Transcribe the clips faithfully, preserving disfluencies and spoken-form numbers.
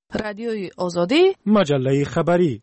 رادیوی آزادی، مجله خبری.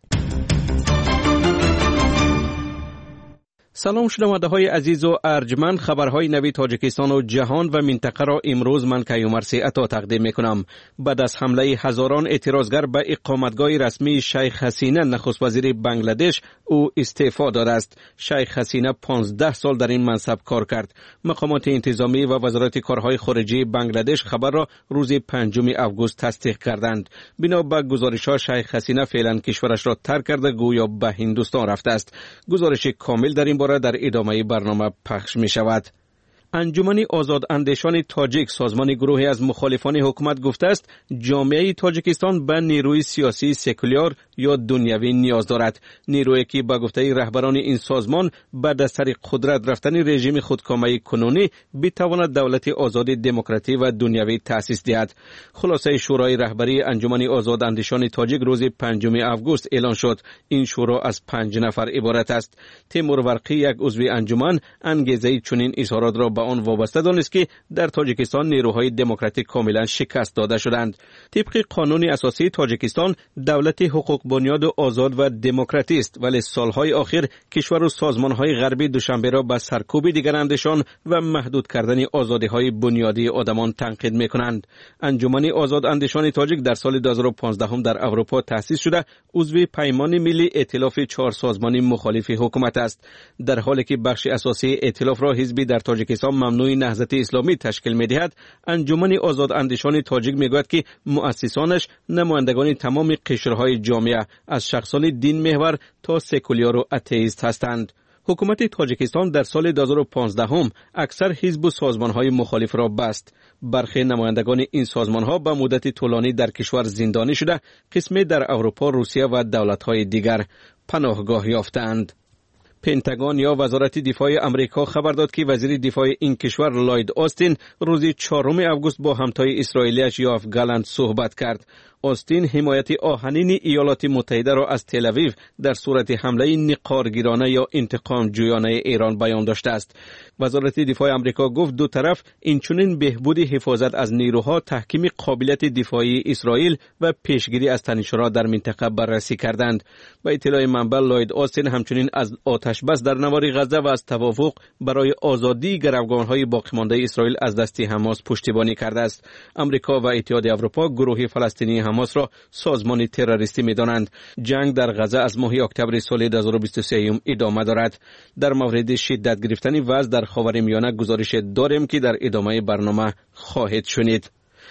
سلام شنونده های عزیز و ارجمند، خبرهای نوی تاجیکستان و جهان و منطقه را امروز من کیومرثی عطا تقدیم میکنم. بعد از حمله هزاران اعتراضگر به اقامتگاه رسمی شیخ حسینه نخست وزیر بنگلادش او استعفا داده است. شیخ حسینه پانزده سال در این منصب کار کرد. مقامات انتظامی و وزارت کارهای خارجه بنگلادش خبر را روز پنجم آگوست تصدیق کردند. بنا به گزارش‌ها شیخ حسینه فعلا کشورش را ترک کرده گویا به هندوستان رفته است. گزارش کامل در این باره در ادامه برنامه پخش می شود. انجمن آزاد اندیشان تاجیک سازمان گروهی از مخالفان حکومت گفته است جامعه تاجیکستان به نیروی سیاسی سکولار یا دنیوی نیاز دارد. نیرویی که به گفته رهبران این سازمان بعد از طریق قدرت رفتن رژیم خودکامه کنونی بتواند دولت آزاد دموکراتی و دنیوی تأسیس دهد. خلاصه شورای رهبری انجمن آزاد اندیشان تاجیک روز پنجم آگوست اعلان شد. این شورا از پنج نفر عبارت است. تیمور ورقی یک عضو انجمن انگیزه چنین اظهارات را به آن وابسته دانست که در تاجیکستان نیروهای دموکراتیک کاملا شکست داده شدند. طبق قانون اساسی تاجیکستان دولت حقوق بنیاد و آزاد و دموکراتی است، ولی سالهای آخر کشور و سازمانهای غربی دوشنبه را به سرکوب دیگر اندیشان و محدود کردن آزادی‌های بنیادی آدمان تنقید می‌کنند. انجمن آزاد اندیشان تاجیک در سال دو هزار و پانزده در اروپا تأسیس شده عضو پیمان ملی ائتلاف چهار سازمان مخالف حکومت است، در حالی که بخش اساسی ائتلاف را حزبی در تاجیکستان ممنوع نهضت اسلامی تشکیل می‌دهد. انجمن آزاد اندیشان تاجیک می‌گوید که مؤسسانش نمایندگان تمام قشرهای جامعه از شخصان دین محور تا سکولار و اتئیست هستند. حکومت تاجیکستان در سال دو هزار و پانزده هم اکثر حزب و سازمان‌های مخالف را بست. برخی نمایندگان این سازمان‌ها به مدت طولانی در کشور زندانی شده، قسمی در اروپا، روسیه و دولت‌های دیگر پناهگاه یافتند. پنتاگون یا وزارت دفاع امریکا خبر داد که وزیر دفاع این کشور لوید آستین روز چهارم آگوست با همتای اسرائیلیش یوآف گالنت صحبت کرد. آستین حمایت آهنین ایالات متحده را از تل آویو در صورت حمله نقارگیرانه یا انتقام جویانه ایران بیان داشته است. وزارت دفاع امریکا گفت دو طرف اینچنین بهبود حفاظت از نیروها، تحکیم قابلیت دفاعی اسرائیل و پیشگیری از تنش‌ها در منطقه بررسی کردند. با اطلاع منبع لوید آستین همچنین از آتش بس در نوار غزه و از توافق برای آزادی گروگان‌های باقی مانده اسرائیل از دست حماس پشتیبانی کرده است. امریکا و اتحاد اروپا گروه فلسطینی حماس را سازمان تروریستی می‌دانند. جنگ در غزه از ماه اکتبر سال دو هزار و بیست و سه ادامه دارد. در مورد شدت گرفتن وضع در خاورمیانه گزارش داریم که در ادامه برنامه خواهید شنید.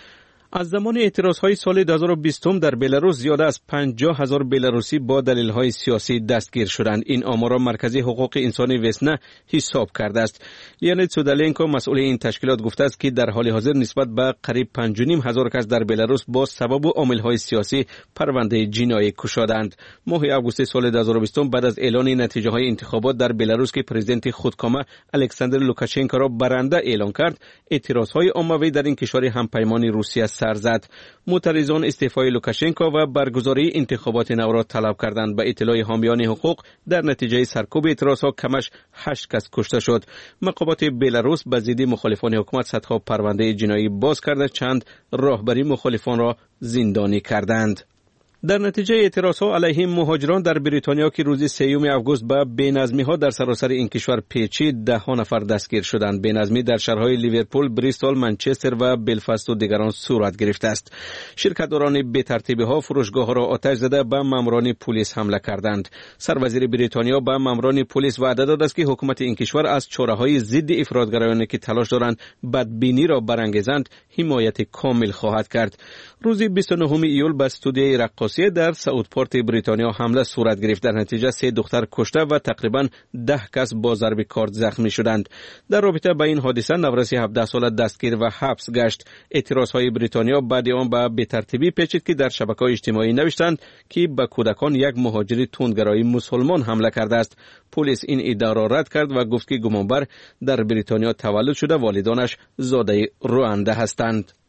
از زمان اعتراضهای سال دو هزار و بیست در بلاروس زیاده از پنجاه هزار بلاروسی با دلیل‌های سیاسی دستگیر شدند. این آمار را مرکز حقوق انسانی وسنا حساب کرده است. لیانید سودالنکو مسئول این تشکیلات گفته است که در حال حاضر نسبت به قریب پنج و نیم هزار کس در بلاروس با سبب و عامل‌های سیاسی پرونده جنایی کشادند. ماه آگوست سال دو هزار و بیست بعد از اعلان نتیجه‌های انتخابات در بلاروس که پرزیدنت خودکامه الکساندر لوکاشنکو را برنده اعلان کرد، اعتراضهای عمومی در این کشور همپیمان روسیه سر زد. معترضان استعفای لوکاشنکو و برگزاری انتخابات نو را طلب کردند. به اطلاع حامیان حقوق در نتیجه سرکوب اعتراضها کمش هشت کس کشته شد. مقامات بلاروس به ضد مخالفان حکومت صدها پرونده جنایی باز کرده، چند راهبری مخالفان را زندانی کردند. در نتیجه اعتراضها علیه مهاجران در بریتانیا که روز سوم آگوست به بی‌نظمی‌ها در سراسر این کشور پیچید، ده ها نفر دستگیر شدند. بی‌نظمی در شهرهای لیورپول، بریستول، منچستر و بلفاست و دیگران صورت گرفته است. شرکت‌داران بی‌ترتیبی‌ها فروشگاه‌ها را آتش زده به ماموران پلیس حمله کردند. سروزیر بریتانیا به ماموران پلیس وعده داده است که حکومت این کشور از چاره‌های ضد افراطگرایانی که تلاش دارند بدبینی را برانگیزند حمایت کامل خواهد کرد. روز بیست و نهم ایول به استودیوی رقاصی در ساوثپورت بریتانیا حمله صورت گرفت. در نتیجه سه دختر کشته و تقریباً ده کس با ضرب کارد زخمی شدند. در رابطه با این حادثه نورسی هفده ساله دستگیر و حبس گشت. اعتراضهای بریتانیا بعد آن به بی‌ترتیبی پیچید که در شبکه‌های اجتماعی نوشتند که به کودکان یک مهاجر تندگرای مسلمان حمله کرده است. پلیس این ادعا را رد کرد و گفت که گمانبر در بریتانیا تولد شده، والدانش زاده روانده هستند.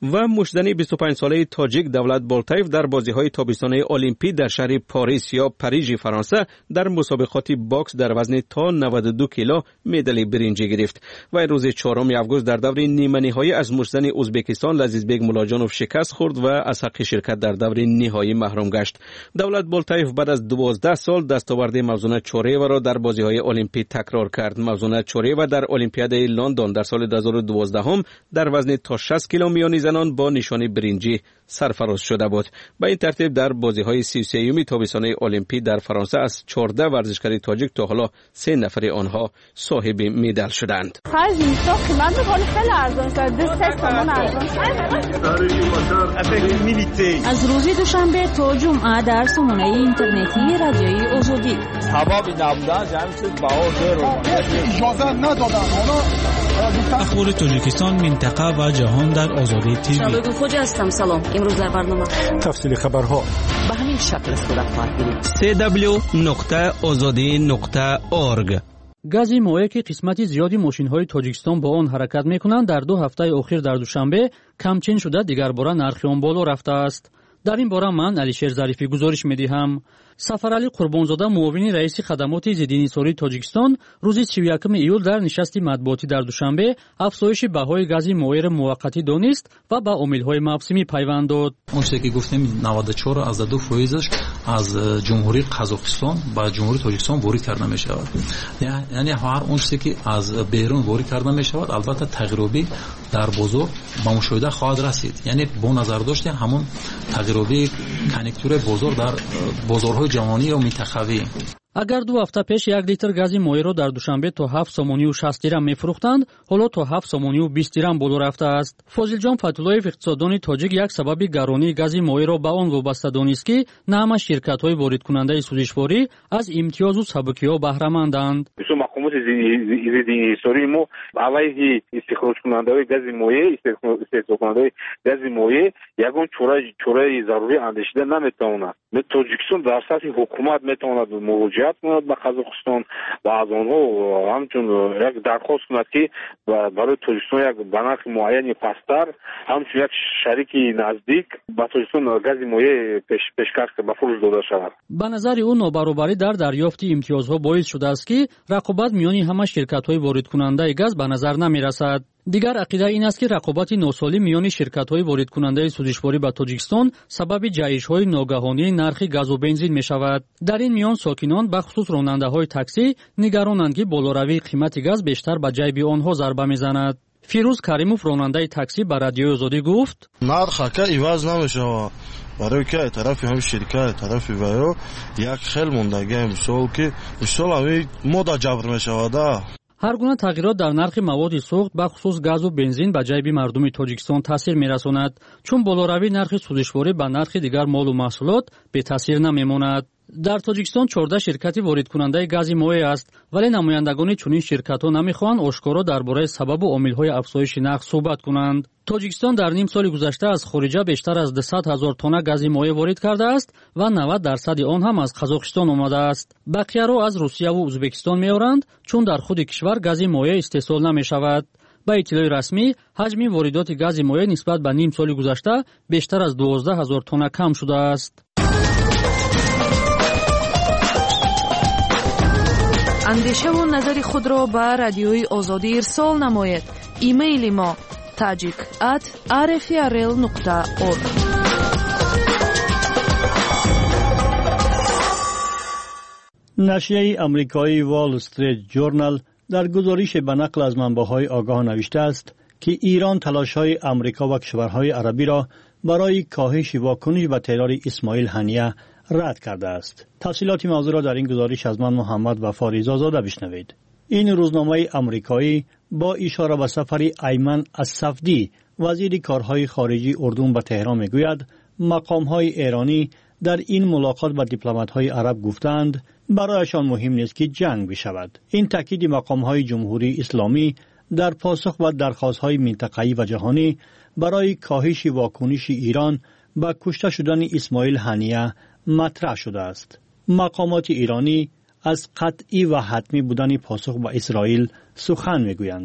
و مشدنی بیست و پنج ساله تاجیک دولت بالتایف در بازی‌های تابستانه المپی در شهر پاریس یا پاریژ فرانسه در مسابقات باکس در وزن تا نود و دو کیلو مدال برنجی گرفت و روز چهارم آگوست در دور نیمه نهایی از مشدن ازبکستان لذیذبگ مولاجانوف شکست خورد و از حق شرکت در دور نهایی محروم گشت. دولت بالتایف بعد از دوازده سال دستاورد موزون چوره را در بازی‌های المپی تکرار کرد. موزون چوره و در المپیادای لندن در سال دو هزار و دوازده هم در وزن تا شصت کیلو میانی زنان با نشان برنجی سرفراز شده بود. به این ترتیب در بازی‌های سی و سه تابستانه المپی در فرانسه از چهارده ورزشکار تاجیک تا حالا سه نفر آنها صاحب مدال شدند. از روز دوشنبه تا جمعه در سامانه اینترنتی رادیوی آزادی سبب نبودن جمع شد بهار اجازه ندادن. اخبار تاجیکستان، منطقه و جهان در آزادی تیوی. شباب خوجا هستم. سلام. امروز در برنامه تفصیل خبرها به همین شکل است در خواهید سی دبلیو نقطه آزادی نقطه اورگ. گازی مویه که قسمتی زیادی ماشین‌های تاجیکستان با آن حرکت می‌کنند در دو هفته اخیر در دوشنبه کمچین شده، دیگر بار نرخ آن بالا رفته است. در این باره من علیشیر ظریفی گزارش می‌دهم. سفرعلی قربانزاده معاون رئیس خدمات ضدانحصاری تاجیکستان روز سی و یکم ایول در نشست مطبوعاتی در دوشنبه افزایش بهای گاز مویر موقتی دانست و به عامل‌های موسمی پیوند داد. اون چیزی که گفتیم نود و چهار از دو فایزش از جمهوری قزاقستان به جمهوری تاجیکستان وارد کرده می شود. یعنی هر اون چیزی که از بیرون وارد کرده می شود البته تغییراتی در بازار به مشاهده خواهد رسید. یعنی با نظر داشته همون تغییراتی کنیکتور بازار در بازارهای جهانی و منطقوی. اگر دو هفته پیش یک لیتر گاز مویه را در دوشنبه تا هفت سومانی و شصت دیرم می‌فروختند، حالا تا هفت سومانی و بیست دیرم بالا رفته است. فاضل جان فتولایف اقتصاددان تاجیک یک سبب گرانی گاز مویه را به آن وابسته دانست که نه همه شرکت‌های وارد کننده سوزشواری از امتیاز و سبکی‌ها بهره مندند. مقامات ضدانحصاری ما علیه استخراج کننده گاز مویه، استخراج کننده گاز مویه یگان چوره چوره ضروری اندیشیده نمی‌تواند. تاجیکستان در سطح حکومت می‌تواند مواجهت کند با قزاقستان و از آنها همچون یک درخواست کند که برای تاجیکستان یک بنرخ معینی پستر همچون یک شریک نزدیک با تاجیکستان گاز مویه پیش پیشکش به فروش داده شود. به نظر او نابرابری در دریافت امتیازها باعث شده است که رقابت میان همه شرکت‌های وارد کننده گاز به نظر نمی‌رسد. دیگر عقیده این است که رقابت ناسالم میان شرکت‌های وارد کننده سوزشواری به تاجیکستان سبب جهش‌های ناگهانی نرخ گاز و بنزین می‌شود. در این میان ساکنان به خصوص راننده‌های تاکسی نگرانند که بالاروی قیمت گاز بیشتر به جیب آنها ضربه می‌زند. فیروز کریموف راننده تاکسی به رادیو آزادی گفت: نرخ که عوض نمی‌شود. برای که طرفی هم شرکت طرفی وایو یک خیل موندگی مثال که مثال همین ماده جبر می‌شود. هر گونه تغییرات در نرخ مواد سوخت به خصوص گاز و بنزین به جیب مردم تاجیکستان تاثیر می‌رساند، چون بالاروی نرخ سوزشواری به نرخ دیگر مال و محصولات به تاثیر نمی‌ماند. در تاجیکستان چهارده شرکتی وارد کننده گاز مویه است، ولی نمایندگان چنین شرکت‌ها نمی‌خواهند آشکارا درباره سبب و عامل‌های افزایش نرخ صحبت کنند. تاجیکستان در نیم سال گذشته از خارج بیشتر از دویست هزار تن گاز مویه وارد کرده است و نود درصد آن هم از قزاقستان آمده است. بقیه را از روسیه و ازبکستان می‌آورند، چون در خود کشور گاز مویه استحصال نمی‌شود. با اطلاع رسمی حجم واردات گاز مویه نسبت به نیم سال گذشته بیشتر از دوازده هزار تن کم شده است. اندیشه و نظر خود را به رادیوی آزادی ارسال نمایید. ایمیل ما tajik at r f r l nokta org. نشریه امریکایی وال استریت جورنال در گزارش به نقل از منبع‌های آگاه نوشته است که ایران تلاش‌های امریکا و کشورهای عربی را برای کاهش واکنش به ترور اسماعیل هنیه رد کرده است. تفصیلات موضوع را در این گزارش از من محمد وفا رضازاده بشنوید. این روزنامه امریکایی با اشاره به سفر ایمن الصفدی وزیر کارهای خارجی اردن به تهران میگوید مقام‌های ایرانی در این ملاقات با دیپلمات‌های عرب گفتند برایشان مهم نیست که جنگ بشود. این تاکید مقام‌های جمهوری اسلامی در پاسخ به درخواست‌های منطقه‌ای و جهانی برای کاهش واکنش ایران به کشته شدن اسماعیل هنیه مطرح شده است. مقامات ایرانی از قطعی و حتمی بودن پاسخ به اسرائیل سخن میگویند.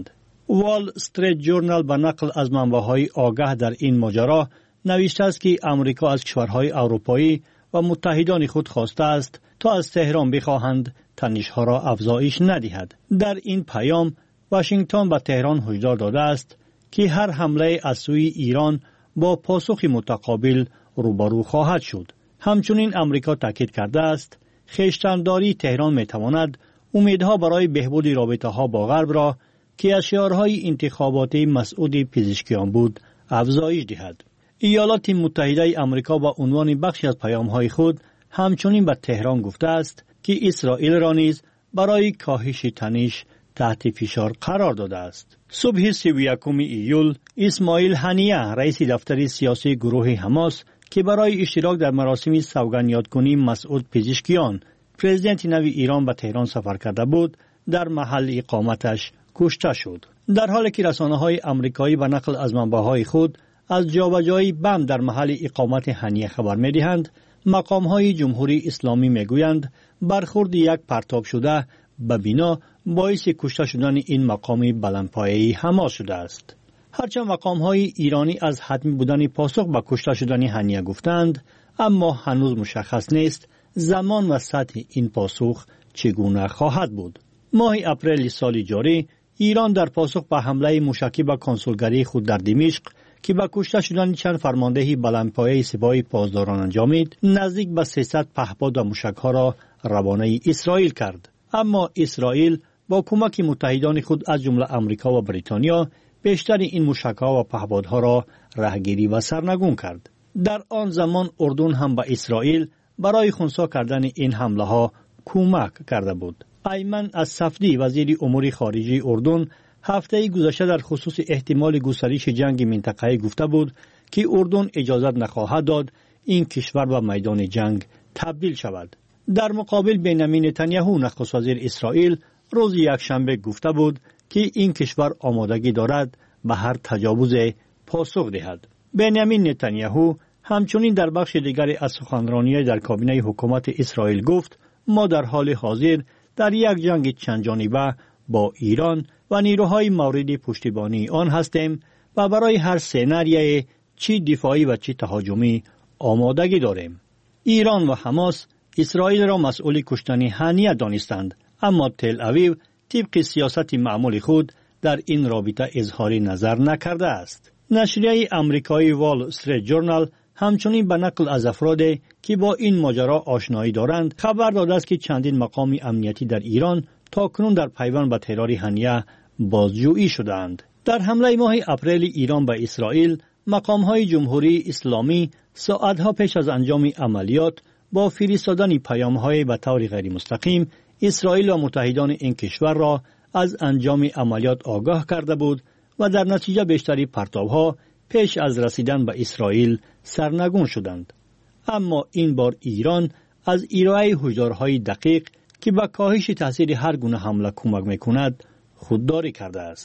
وال استریت جورنال به نقل از منبع‌های آگاه در این ماجرا نوشته است که امریکا از کشورهای اروپایی و متحدان خود خواسته است تا از تهران بخواهند تنش‌ها را افزایش ندهد. در این پیام واشنگتن به تهران هشدار داده است که هر حمله از سوی ایران با پاسخ متقابل روبرو خواهد شد. همچنین امریکا تاکید کرده است خویشتنداری تهران میتواند امیدها برای بهبود رابطه‌ها با غرب را که از شعارهای انتخاباتی مسعود پزشکیان بود افزایش دهد. ایالات متحده آمریکا با عنوان بخشی از پیام‌های خود همچنین به تهران گفته است که اسرائیل را نیز برای کاهش تنش تحت فشار قرار داده است. صبح سی و یکم ایول اسماعیل هنیه رئیس دفتر سیاسی گروه حماس که برای اشتراک در مراسم سوگند یادکنی مسعود پزشکیان پرزیدنت نو ایران به تهران سفر کرده بود در محل اقامتش کشته شد. در حالی که رسانه‌های آمریکایی به نقل از منبع‌های خود از جابجایی بم در محل اقامت هنیه خبر می‌دهند، مقام‌های جمهوری اسلامی می‌گویند برخورد یک پرتاب شده به بنا باعث کشته شدن این مقام بلندپایه‌ای حماس شده است. هرچند مقام‌های ایرانی از حتمی بودن پاسخ به کشته شدن هنیه گفتند، اما هنوز مشخص نیست زمان و سطح این پاسخ چگونه خواهد بود. ماه اپریل سال جاری ایران در پاسخ به حمله موشکی به کنسولگری خود در دمشق که با کشته شدن چند فرمانده بلندپایه سپاه پاسداران انجامید، نزدیک به سیصد پهپاد و موشک‌ها را روانه اسرائیل کرد. اما اسرائیل با کمک متحدان خود از جمله آمریکا و بریتانیا بیشتر این موشک‌ها و پهپادها را رهگیری و سرنگون کرد. در آن زمان اردن هم به اسرائیل برای خنثی کردن این حمله ها کمک کرده بود. ایمن الصفدی وزیر امور خارجه اردن هفته گذشته در خصوص احتمال گسترش جنگ منطقه‌ای گفته بود که اردن اجازه نخواهد داد این کشور به میدان جنگ تبدیل شود. در مقابل بنیامین نتانیاهو نخست وزیر اسرائیل روز یکشنبه گفته بود که این کشور آمادگی دارد به هر تجاوز پاسخ دهد. بنیامین نتانیاهو همچنین در بخش دیگری از سخنرانی در کابینه حکومت اسرائیل گفت ما در حال حاضر در یک جنگ چند جانبه با ایران و نیروهای مورد پشتیبانی آن هستیم و برای هر سناریوی چی دفاعی و چی تهاجمی آمادگی داریم. ایران و حماس اسرائیل را مسئول کشتن هنیه دانستند، اما تل اویو طبق سیاست معمول خود در این رابطه اظهار نظر نکرده است. نشریه امریکایی وال استریت جورنال همچنین به نقل از افرادی که با این ماجرا آشنایی دارند خبر داده است که چندین مقام امنیتی در ایران تاکنون در پیوند به ترور هنیه بازجویی شدند. در حمله ماه اپریل ایران به اسرائیل، مقام‌های جمهوری اسلامی ساعتها پیش از انجام عملیات با فرستادن پیام‌های به طور غیر مستقیم اسرائیل و متحدان این کشور را از انجام عملیات آگاه کرده بود و در نتیجه بیشتری پرتاب‌ها پیش از رسیدن به اسرائیل سرنگون شدند. اما این بار ایران از ارائه هشدارهای دقیق که به کاهش تاثیر هر گونه حمله کمک می‌کند خودداری کرده است.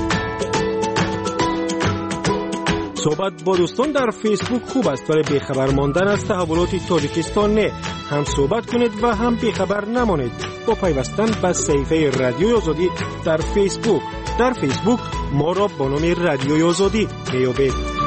صحبت با دوستان در فیسبوک خوب است ولی بیخبر ماندن از تحولات تاجیکستان نه. هم صحبت کنید و هم بیخبر نمانید با پیوستن به صفحه رادیوی آزادی در فیسبوک. در فیسبوک ما را با نام رادیوی آزادی میابید.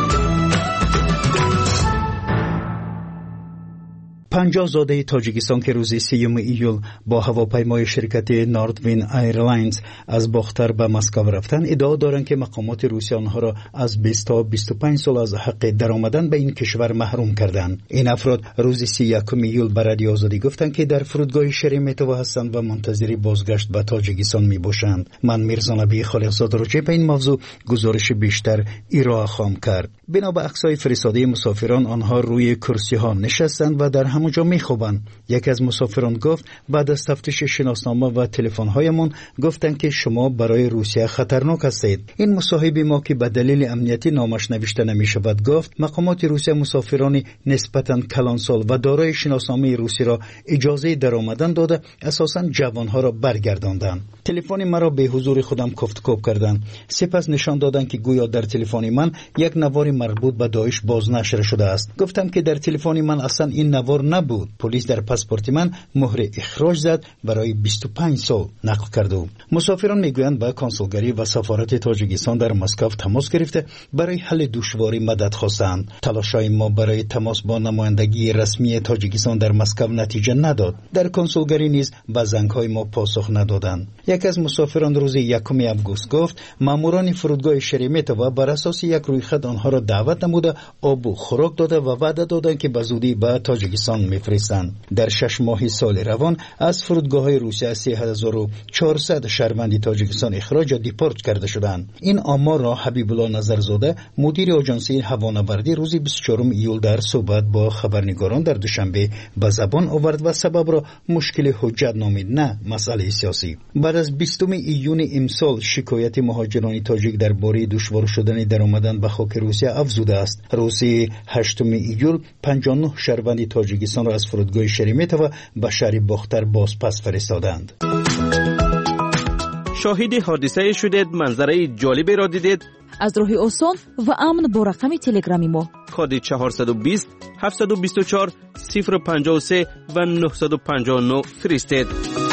پنجاه زاده تاجیکستان که روز سیوم ایول با هواپیمای شرکت ناردوین ایرلاینز از باختر به مسکو رفتن ادعا دارند که مقامات روسیه آنها را از بیست تا بیست و پنج سال از حق درآمدن به این کشور محروم کردند. این افراد روز سی و یکم ایول به رادیو آزادی گفتند که در فرودگاه شریمتو هستند و منتظر بازگشت به تاجیکستان میباشند. من میرزا نبی خالقزاده راجع به این موضوع گزارش بیشتر ارائه خواهم کرد. بنا به عکس‌های فرستاده مسافران آنها روی کرسی‌ها نشستند و در همونجا میخوابند. یکی از مسافران گفت بعد از تفتیش شناسنامه و تلفن‌هایمان گفتند که شما برای روسیه خطرناک هستید. این مصاحب ما که به دلیل امنیتی نامش نوشته نمی‌شود گفت مقامات روسیه مسافران نسبتاً کلانسال و دارای شناسنامه روسی را اجازه درآمدن داده اساساً جوانها را برگرداندند. تلفن مرا به حضور خودم کفتکوب کردند. سپس نشان دادند که گویا در تلفن من یک نوار مربوط به داعش بازنشر شده است. گفتم که در تلفن من اصلا این نوار نبود. پلیس در پاسپورت من مهر اخراج زد برای بیست و پنج سال نقل کرد. مسافران میگویند با کنسولگری و سفارت تاجیکستان در مسکو تماس گرفته برای حل دشواری مدد خواستند. تلاش‌های ما برای تماس با نمایندگی رسمی تاجیکستان در مسکو نتیجه نداد. در کنسولگری نیز به زنگ‌های ما پاسخ ندادند. یک از مسافران روز یکم آگوست گفت ماموران فرودگاه شریمتو بر اساس یک رویخط آنها را دعوت نموده آب و خوراک داده و وعده دادند که به زودی به تاجیکستان میفرستند. در شش ماه سال روان از فرودگاه‌های روسیه سه هزار و چهارصد شهروند تاجیکستان اخراج یا دیپورت کرده شدند. این آمار را حبیب الله نظرزاده مدیر آژانسی هوانوردی روز بیست و چهارم ایول در صحبت با خبرنگاران در دوشنبه به زبان آورد و سبب را مشکل حجت نامید، نه مسئله سیاسی. بعد از بیستم ایون امسال شکایت مهاجران تاجیک درباره دشوار شدن در آمدن به خاک روسیه افزوده است. روز هشتم ایول پنجاه و نه شهروند تاجیکستان را از فرودگاه شریمتو به شهر باختر بازپس فرستادند. شاهد حادثه شدید، منظره جالبی را دیدید؟ از راه آسان و امن با رقم تلگرامی ما کد چهارصد و بیست هفتصد و بیست و چهار صفر پنجاه و سه و نهصد و پنجاه و نه فرستید.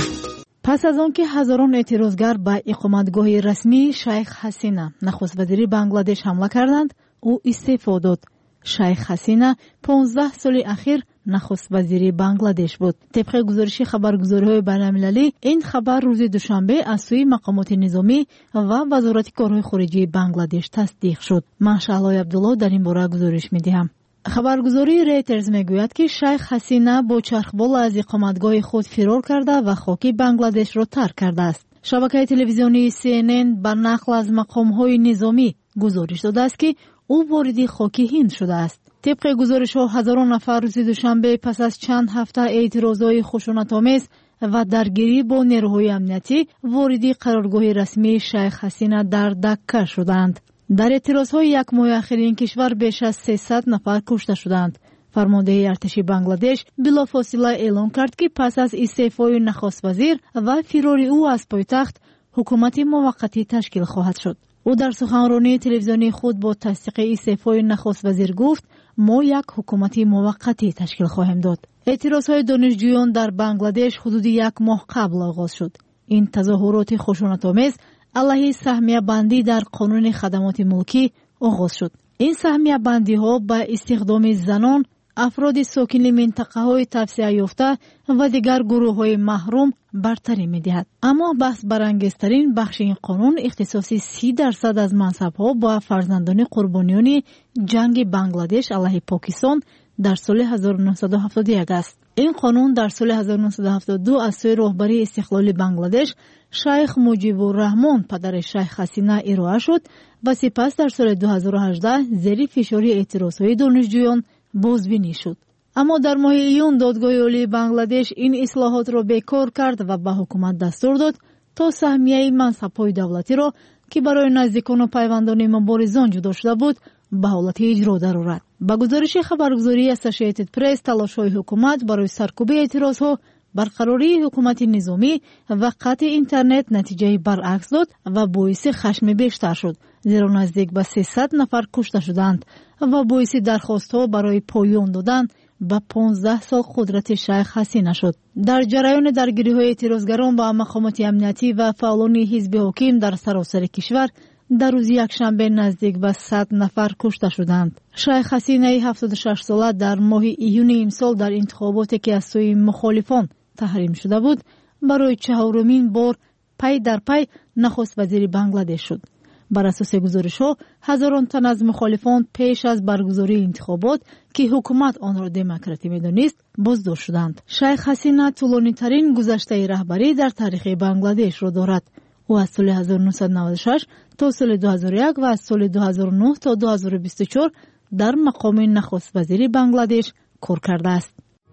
پس از آنکه هزاران اعتراضگر به اقامتگاه رسمی شیخ حسینه نخست وزیری بنگلادش حمله کردند، او استعفا داد. شیخ حسینه پانزده سال اخیر نخست وزیری بنگلادش بود. طبق گزارش خبرگزاری‌های بین‌المللی این خبر روز دوشنبه از سوی مقامات نظامی و وزارت کارهای خارجه بنگلادش تصدیق شد. من شهلای عبدالله در این باره گزارش می‌دهم. خبرگزاری ریترز میگوید که شیخ حسینه با چرخبال از اقامتگاه خود فرار کرده و خاک بنگلادش را ترک کرده است. شبکه تلویزیونی سی ان ان با نقل از مقام‌های نظامی گزارش داده است که او وارد خاک هند شده است. طبق گزارش‌ها هزاران نفر روز دوشنبه پس از چند هفته اعتراضات خشونت‌آمیز و درگیری با نیروهای امنیتی وارد قرارگاه رسمی شیخ حسینه در دکه شدند. در اعتراض‌های یک ماه اخیر این کشور بیش از سیصد نفر کشته شدند. فرمانده ارتش بنگلادش بلافاصله اعلام کرد که پس از استعفای نخست وزیر و فرار او از پایتخت حکومت موقتی تشکیل خواهد شد. او در سخنرانی تلویزیونی خود با تصدیق استعفای نخست وزیر گفت ما یک حکومت موقتی تشکیل خواهیم داد. اعتراضهای دانشجویان در بنگلادش حدود یک ماه قبل آغاز شد. این تظاهرات خشونت‌آمیز علیه سهمیه بندی در قانون خدمات ملکی آغاز شد. این سهمیه بندی ها به استخدام زنان، افراد ساکن منطقه های توسعه یافته و دیگر گروه های محروم برتری می دهد. اما بحث برانگیزترین بخش این قانون اختصاص سی درصد از منصب ها با فرزندان قربانیان جنگ بنگلادش علیه پاکستان در سال هزار و نهصد و هفتاد و یک است. این قانون در سال هزار و نهصد و هفتاد و دو از سوی راهبری استقلال بنگلادش شیخ مجیب الرحمن پدر شیخ حسینه ارائه شد و سپس در سال دو هزار و هجده زیر فشار اعتراضهای دانشجویان بازبینی شد. اما در ماه ایون دادگاه عالی بنگلادش این اصلاحات را بیکار کرد و به حکومت دستور داد تا سهمیه منصب‌های دولتی را که برای نزدیکان و پیوندان مبارزان جدا شده بود به حالت اجرا درآورد. با گزارش خبرگزاری اسوسییتد پرس تلاش‌های حکومت برای سرکوب اعتراضها، برقراری حکومت نظامی و قطع اینترنت نتیجه برعکس داد و باعث خشم بیشتر شد، زیرا نزدیک به سیصد نفر کشته شدند و باعث درخواست‌ها برای پایان دادن به پانزده سال قدرت شیخ حسینه شد. در جریان درگیری‌های اعتراضگران با مقامات امنیتی و فعالان حزب حاکم در سراسر کشور در روز یکشنبه نزدیک به صد نفر کشته شدند. شیخ حسینه هفتاد و شش ساله در ماه ایون امسال در انتخاباتی که از سوی مخالفان تحریم شده بود برای چهارمین بار پی در پی نخست وزیر بنگلادش شد. بر اساس گزارش‌ها هزاران تن از مخالفان پیش از برگزاری انتخابات که حکومت آن را دموکراتی می‌دانست بازداشت شدند. شیخ حسینه طولانی‌ترین گذشته رهبری در تاریخ بنگلادش را دارد. او از سال هزار و نهصد و نود و شش تا سال دو هزار و یک و از سال دو هزار و نه تا دو هزار و بیست و چهار در مقام نخست وزیر بنگلادش کار کرده است.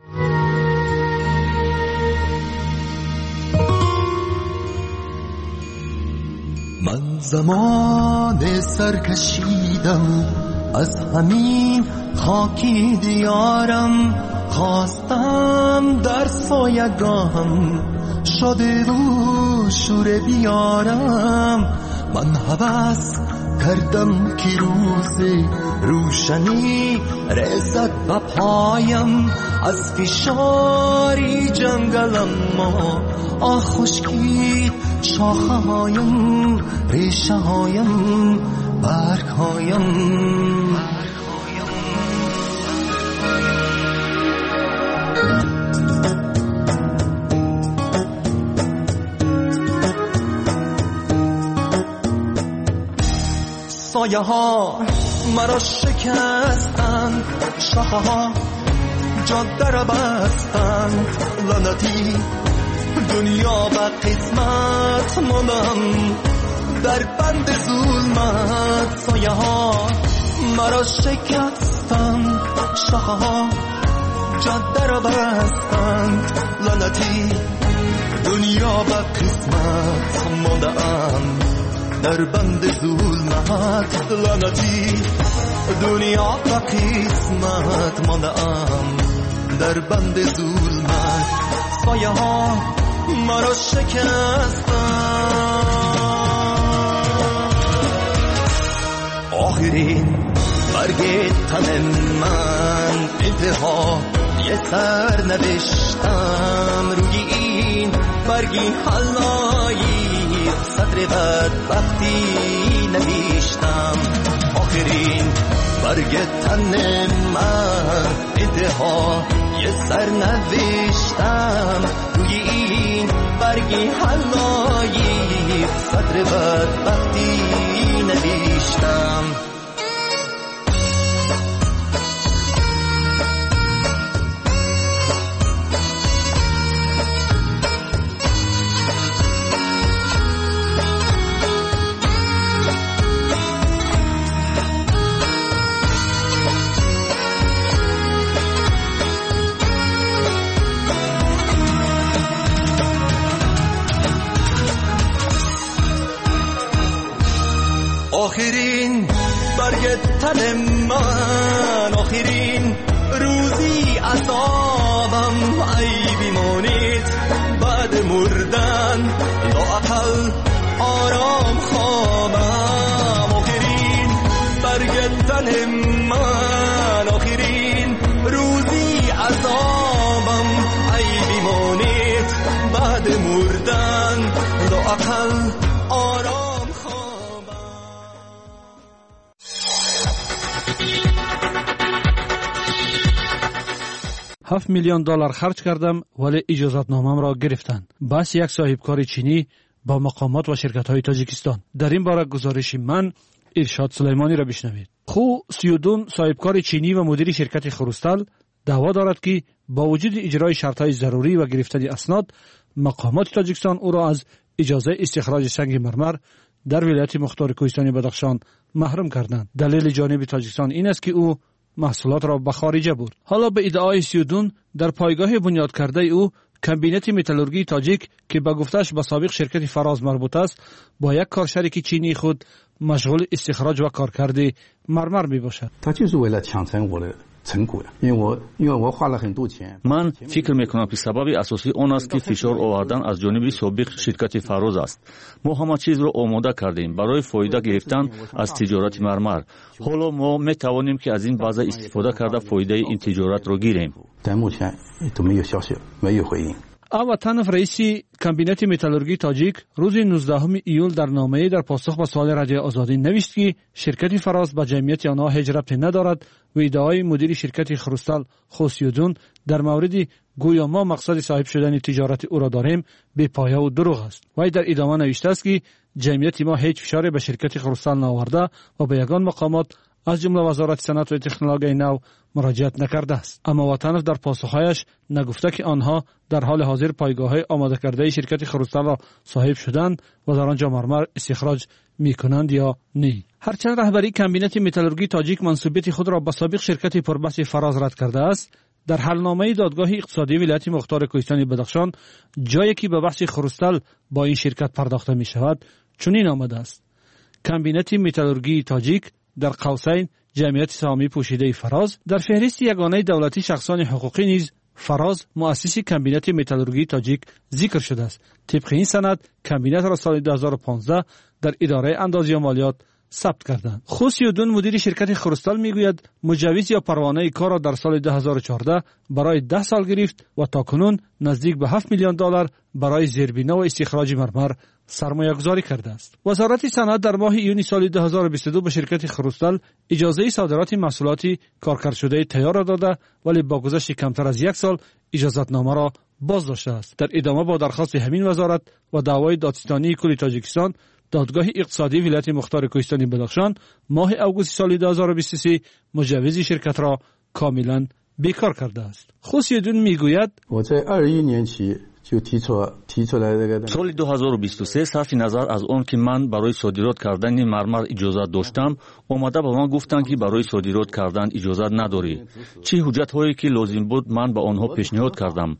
من زمان سرکشیدم از همین خاکی دیارم، خواستم در سایگاهم شده و شور بیارم. من هوس کردم که روز روشنی رسد و پایم از فشاری جنگل، اما آه خشکی شاخه هایم، ریشه هایم، برگ هایم. سایه ها مرا شکستند، شاخه ها جاده را بستند، لعنتی دنیا به قسمت ماندم در بند ظلمت. سایه ها مرا شکستند، شاخه ها جاده را بستند، لعنتی دنیا به قسمت ماندم در بند ظلمت. لعنتی دنیا به قسمت ماندم در بند ظلمت. سایه ها مرا شکستند. آخرین برگ تن من انتها یه سر نوشتم، روی این برگی حلایی سطر بدبختی نوشتم. آخرین برگ تن من انتها یه سر نوشتم، روی این برگی حلایی سطر بدبختی نوشتم. آخرین برگ تن من، آخرین روزی عذابم، ای بیمانید بعد مردن لااقل آرام خوابم. آخرین برگ تن من، آخرین روزی عذابم، ای بیمانید بعد مردن لااقل آرام. هفت میلیون دلار خرج کردم ولی اجازتنامه‌ام را گرفتند. بس یک صاحبکار چینی با مقامات و شرکت‌های تاجیکستان. در این باره گزارش من ارشاد سلیمانی را بشنوید. خو سیودون صاحبکار چینی و مدیر شرکت خروستال دعوا دارد که با وجود اجرای شرط‌های ضروری و گرفتن اسناد، مقامات تاجیکستان او را از اجازه استخراج سنگ مرمر در ولایت مختار کوهستانی بدخشان محروم کردند. دلیل جانب تاجیکستان این است که او محصولات را به خارجه برد. حالا به ادعای سیودون در پایگاه بنیاد کرده او کمبینت متالورژی تاجیک که به گفتش به سابق شرکت فراز مربوط است، با یک کارشریک چینی خود مشغول استخراج و کارکرد مرمر می باشد. من فکر میکنم که سبب اساسی آن است که فشار آوردن از جانب سابق شرکت فراز است. ما همه چیز را آماده کردیم برای فایده گرفتن از تجارت مرمر. حالا ما می توانیم که از این بازه استفاده کرده فایده این تجارت را گیریم. اوا تنف رئیس کابینت متالورژی تاجیک روز نوزدهم ایول در نامه‌ای در پاسخ به سوال رادیو آزادی نوشت که شرکت فراز به جمعیت آنها هیچ ربطی ندارد و ادعای مدیر شرکت خروستال خوسیودون در مورد گویا ما مقصد صاحب شدن تجارت او را داریم بی پایه و دروغ است. و در ادامه نوشته است که جمعیت ما هیچ فشاری به شرکت خروستال نآورده و به یگان مقامات از جمله وزارت صنعت و تکنولوژی نو مراجعت نکرده است. اما وطنف در پاسخهایش نگفته که آنها در حال حاضر پایگاه‌های آماده کرده شرکت خروستال را صاحب شدند و در آنجا مرمر استخراج می‌کنند یا نه. هرچند رهبری کابینت متالورژی تاجیک منصوبیت خود را به سابق شرکت پربحث فراز رد کرده است، در حلنامه دادگاه اقتصادی ولایت مختار کوهستانی بدخشان جایی که به بحث خروستال با این شرکت پرداخته می شود چنین آمده است: کابینت متالورژی تاجیک در قوسین جمعیت سهامی پوشیده فراز در فهرست یگانه دولتی شخصان حقوقی نیز فراز مؤسس کابینت متالورژی تاجیک ذکر شده است. طبق این سند کابینت را سال دو هزار و پانزده در اداره اندازی و مالیات ثبت کردند. خوسیودون مدیر شرکت خرستال میگوید مجوز یا پروانه کار را در سال دو هزار و چهارده برای ده سال گرفت و تاکنون نزدیک به هفت میلیون دلار برای زیربنا و استخراج مرمر سرمایه گذاری کرده است. وزارت صنعت در ماه ایونی سال دو هزار و بیست و دو به شرکت خرستال اجازه صادرات محصولات کارکرد شده تیار را داده، ولی با گذشت کمتر از یک سال اجازتنامه را باز داشته است. در ادامه با درخواست همین وزارت و دعوای دادستانی کل تاجیکستان، دادگاه اقتصادی ولایت مختار کوهستان بدخشان ماه اوگوست سال دو هزار و بیست و سه مجوز شرکت را کاملا بیکار کرده است. خوسیدون میگوید سال دو هزار و بیست و سه صرف نظر از آن که من برای صادرات کردن مرمر اجازت داشتم، اومده به من گفتند که برای صادرات کردن اجازت نداری. چه حجت هایی که لازم بود من به آنها پیشنهاد کردم.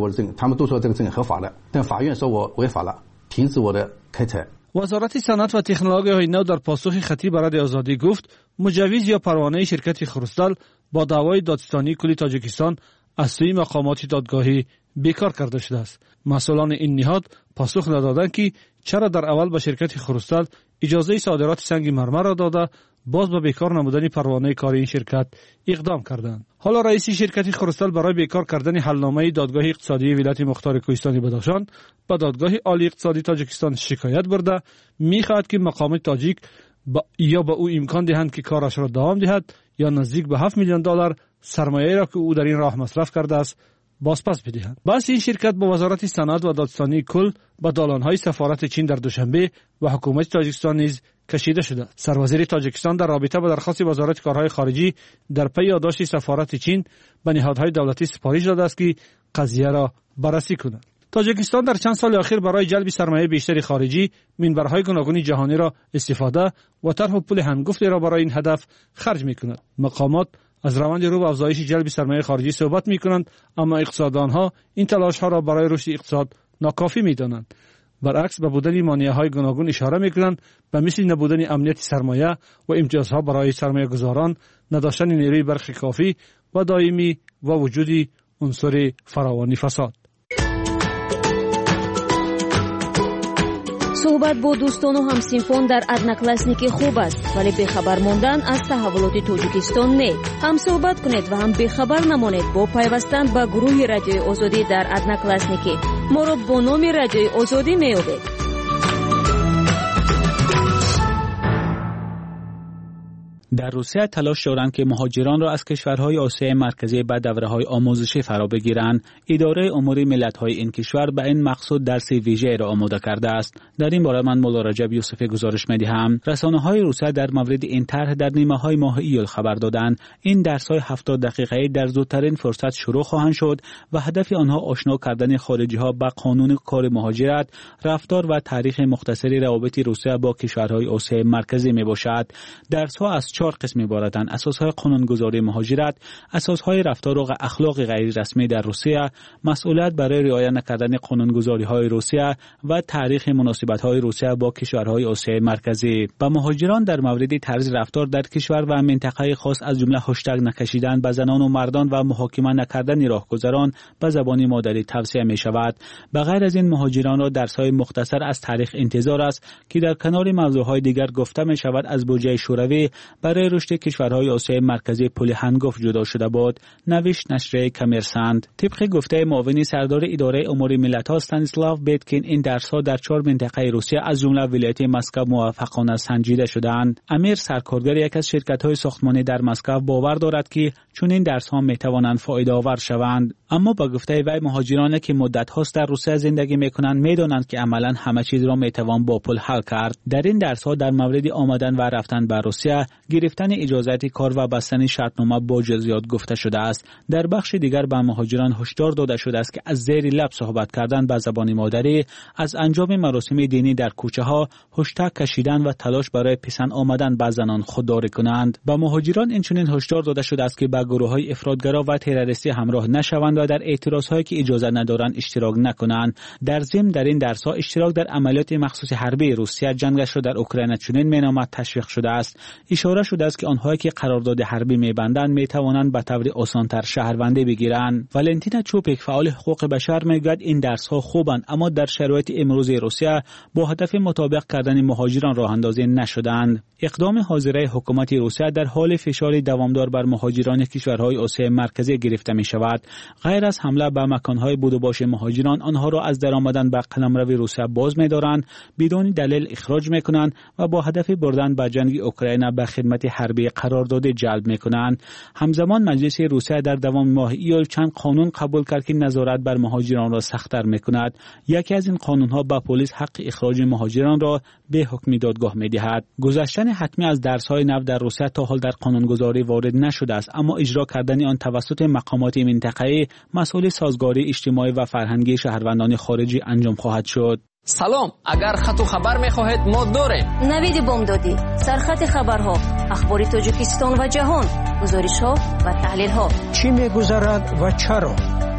وزارت صنعت و تکنولوژی های نو در پاسخ خطی به رادیو آزادی گفت مجوز یا پروانه شرکت خرستال با دعوای دادستانی کل تاجیکستان از سوی مقامات دادگاهی بیکار کرده شده است. مسئولان این نهاد پاسخ ندادند که چرا در اول به شرکت خرستال اجازه صادرات سنگ مرمر را داده باز به بیکار نمودن پروانه کار این شرکت اقدام کردند. حالا رئیس شرکت خرستال برای بیکار کردن حلنامه دادگاه اقتصادی ولایت مختار کوهستان بدخشان به دادگاه عالی اقتصادی تاجیکستان شکایت برده می‌خواهد که مقام تاجیک با یا به او امکان دهند که کارش را دوام دهد یا نزدیک به هفت میلیون دلار سرمایه را که او در این راه مصرف کرده است بازپس بدهند. بس این شرکت با وزارت صنعت و دادستانی کل به دالان‌های سفارت چین در دوشنبه و حکومت تاجیکستان نیز کشیده شده. سروزیر تاجیکستان در رابطه با درخواست وزارت کارهای خارجی در پی یادداشت سفارت چین به نهادهای دولتی سپارش داده است که قضیه را بررسی کنند. تاجیکستان در چند سال اخیر برای جلب سرمایه بیشتر خارجی منبرهای گوناگون جهانی را استفاده و طرح پول هنگفتی را برای این هدف خرج می‌کند. مقامات از روند رو به افزایش جلب سرمایه خارجی صحبت می‌کنند، اما اقتصاددانها این تلاش‌ها را برای رشد اقتصاد ناکافی می‌دانند. برعکس به بودن مانع‌های گوناگون اشاره می‌کنند، به مثل نبودن امنیت سرمایه و امتیازها برای سرمایه‌گذاران، نداشتن نیروی برق کافی و دائمی و وجود عنصر فراوانی فساد. صحبت با دوستان و همسینفان در ادناکلاسنیکی خوب است، ولی بخبر ماندن از تحولات تاجیکستان نه. هم صحبت کنید و هم بخبر نمانید با پیوستن به گروه رادیوی آزادی در ادناکلاسنیکی. ما را با نام رادیوی آزادی میابید. در روسیه تلاش دارند که مهاجران را از کشورهای آسیای مرکزی به دوره‌های آموزشی فرا بگیرند. اداره امور ملت‌های این کشور به این مقصود درس ویژه را آماده کرده است. در این باره من مولا رجب یوسفی گزارش می‌دهم. رسانه‌های روسیه در مورد این طرح در نیمه‌های ماه ایول خبر دادند. این درس‌های هفتاد دقیقه‌ای در زودترین فرصت شروع خواهند شد و هدف آنها آشنا کردن خارجی‌ها با قانون کار مهاجرت، رفتار و تاریخ مختصری روابط روسیه با کشورهای آسیای مرکزی میباشد. درس‌ها از چهار قسم عبارتند: اساسهای قانونگذاری مهاجرت، اساسهای رفتار و اخلاق غیر رسمی در روسیه، مسئولیت برای رعایت نکردن قانونگذاری‌های روسیه و تاریخ مناسبت‌های روسیه با کشورهای آسیای مرکزی. با مهاجران در مورد طرز رفتار در کشور و منطقه خاص از جمله هشتگ نکشیدن به زنان و مردان و محاکمه نکردن راهگذران به زبان مادری توصیه می‌شود. بغیر از این مهاجران را درس‌های مختصر از تاریخ انتظار است که در کنار موضوع‌های دیگر گفته می‌شود از بودجه شوروی برای رشد کشورهای آسیای مرکزی پول هنگفت جدا شده بود. نوشت نشریه کامرسانت. طبق گفته معاون سردار اداره امور ملت‌ها استانیسلاو بیتکین، این درس‌ها در چهار منطقه روسیه از جمله ولایت مسکو موفقانه سنجیده شدند. امیر سرکارگر یک از شرکت‌های ساختمانی در مسکو باور دارد که چون این درس‌ها می‌توانند فایده‌آور شوند، اما با گفته وی مهاجرانی که مدت هاست در روسیه زندگی می‌کنند می‌دانند که عملاً همه چیز را می‌توان با پول حل کرد. در این درس‌ها در مورد آمدن و رفتن به روسیه، گرفتن اجازت کار و بستن شرطنامه با جزئیات گفته شده است. در بخش دیگر به مهاجران هشدار داده شده است که از زیر لب صحبت کردن به زبان مادری، از انجام مراسم دینی در کوچه‌ها، هشتگ کشیدن و تلاش برای پسند آمدن به زنان خودداری کنند. به مهاجران اینچنین هشدار داده شده است که به گروه‌های افراطگرا و تروریستی همراه نشوند و در اعتراض‌هایی که اجازه ندارند اشتراک نکنند. در ضمن در این درس‌ها اشتراک در عملیات مخصوص حربی روسیه جنگش را در اوکراین چنین می‌نامد تشویق شده است. اشاره شده است که آنهایی که قرارداد حربی می‌بندند می‌توانند به طور آسان‌تر شهروندی بگیرند. ولنتینا چوپک فعال حقوق بشر می‌گوید این درس‌ها خوبند، اما در شرایط امروزی روسیه با هدف مطابق کردن مهاجران راه اندازی نشدند. اقدام حاضره حکومت روسیه در حال فشار دوامدار بر مهاجران کشورهای آسیای مرکزی گرفته می شود. غیر از حمله به مکانهای بود و باش مهاجران، آنها را از درآمدن به قلمرو روسیه باز می دارند، بدون دلیل اخراج می کنند و با هدف بردن به جنگ اوکراین به خدمت حربی قرار داده جلب می کنند. همزمان مجلس روسیه در دوام ماه ایول چند قانون قبول کرد که نظارت بر مهاجران را سخت‌تر می کند. یکی از این قانون‌ها به پلیس حق اخراج مهاجران را به حکم دادگاه می دهد. گذشتن حتمی از درس‌های نو در روسیه تا حال در قانونگذاری وارد نشده است، اما اجرا کردن آن توسط مقامات منطقه‌ای مسئول سازگاری اجتماعی و فرهنگی شهروندان خارجی انجام خواهد شد. سلام، اگر خط و خبر می‌خواهید ما داریم. نوید بامدادی، سرخط خبرها، اخبار تاجیکستان و جهان، گزارش‌ها و تحلیل‌ها. چی می‌گذرد و چرا؟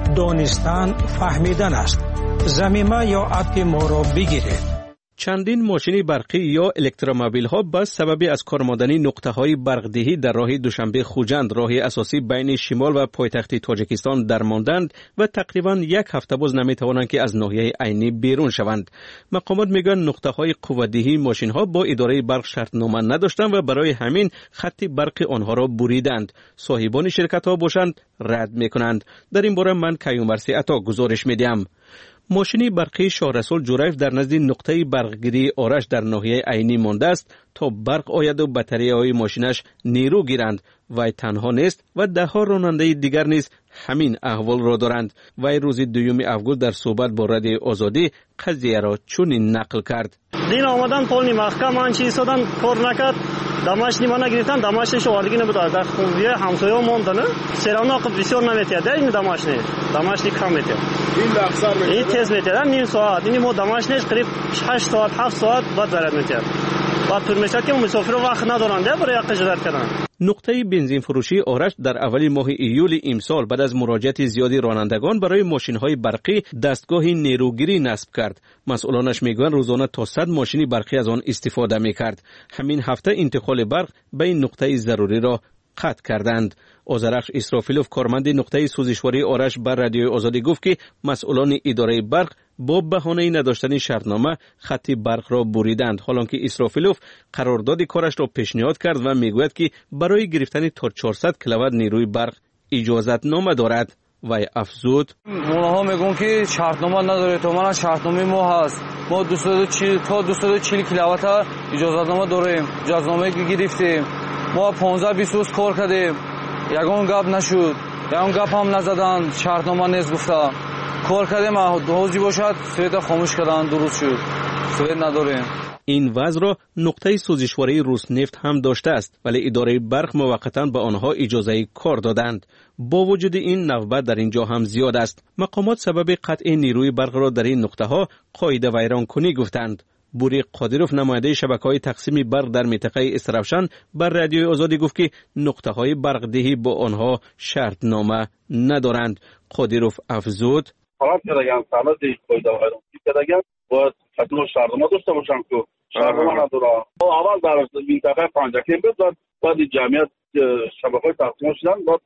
دانستن فهمیدن است. زمینه یا اپ ما را بگیرید. چندین ماشین برقی یا الکترومبیل ها به سبب از کار ماندنی نقطه های برقدهی در راه دوشنبه خوجند، راه اساسی بین شمال و پایتخت تاجیکستان درماندند و تقریبا یک هفته باز نمی توانند که از ناحیه عینی بیرون شوند. مقامات میگن نقطه های قوت‌دهی ماشین ها با اداره برق شرطنامه نداشتند و برای همین خط برق آنها را بریدند. صاحبان شرکت ها باشند رد میکنند. در این باره من کیومرثی عطا گزارش میدم. ماشینی برقی شاه رسول جوریف در نزد نقطه برقگیری آرش در ناحیه عینی مانده است تا برق آید و بطری‌های ماشینش نیرو گیرند. وی تنها نیست و ده ها راننده دیگر نیز همین احوال را دارند. وی روز دوم اوگوست در صحبت با رادیوی آزادی قضیه را چنین نقل کرد. دین آمدن پولنی محکم من چی ایستادن کار نکرد، دماش نیما نگرفتن، دماشش آوردگی نبود، در خوبیه همسایه ماندن سرانه آقا بسیار نمیتید، این دماش نیست، دماش نیک کم میتید، این لحظه میتید، این تیز میتید، نیم ساعت، این ما دماش نیست قریب هشت ساعت هفت ساعت بعد برد میتید. بعد طور میشه که مسافر وقت ندارند برای اقجدار کردن. نقطه بنزین فروشی آرش در اول ماه ایول امسال بعد از مراجعت زیادی رانندگان برای ماشین‌های برقی دستگاه نیروگیری نصب کرد. مسئولانش میگویند روزانه تا صد ماشین برقی از آن استفاده میکرد. همین هفته انتقال برق به این نقطه ضروری را قطع کردند. آذرخش اسرافیلوف کارمند نقطه سوزشواری آرش بر رادیوی آزادی گفت که مسئولان اداره برق با بهانه نداشتن شرطنامه خط برق را بریدند. حالانکه اسرافیلوف قرارداد کارش را پیشنهاد کرد و میگوید که برای گرفتن تا چهارصد کیلووات نیروی برق اجازت نامه دارد. و افزود اونها میگن که شرطنامه نداره، تو من شرطنامه ما هست، ما دویست و چهل تا دویست و چهل کیلووات اجازت نامه داریم، اجازت نامه گرفتیم، ما پانزده بیست روز کار کردیم، یگان گپ نشد، یگان گپ هم نزدن، شرطنامه نیست گفته، کار کردیم حاضی باشد سویت خاموش کردن، درست شد، سویت نداریم. این وضع را نقطه سوزشواری روس نفت هم داشته است، ولی اداره برق موقتا به آنها اجازه کار دادند. با وجود این نوبت در اینجا هم زیاد است. مقامات سبب قطع نیروی برق را در این نقطه ها قاعده ویران کنی گفتند. بوری قادیروف نماینده شبکه‌های تقسیم برق در منطقه استرافشان بر رادیوی آزادی گفت که نقطه های برق دهی با آنها شرطنامه ندارند. قادیروف افزود حالت کردگم سالات قاعده ویران کردگم باید حتما شرطنامه داشته باشم که شرطنامه ندارم. اول در منطقه پنجکیم بود، بعد جمعیت شبکه‌های تقسیم شدن، بعد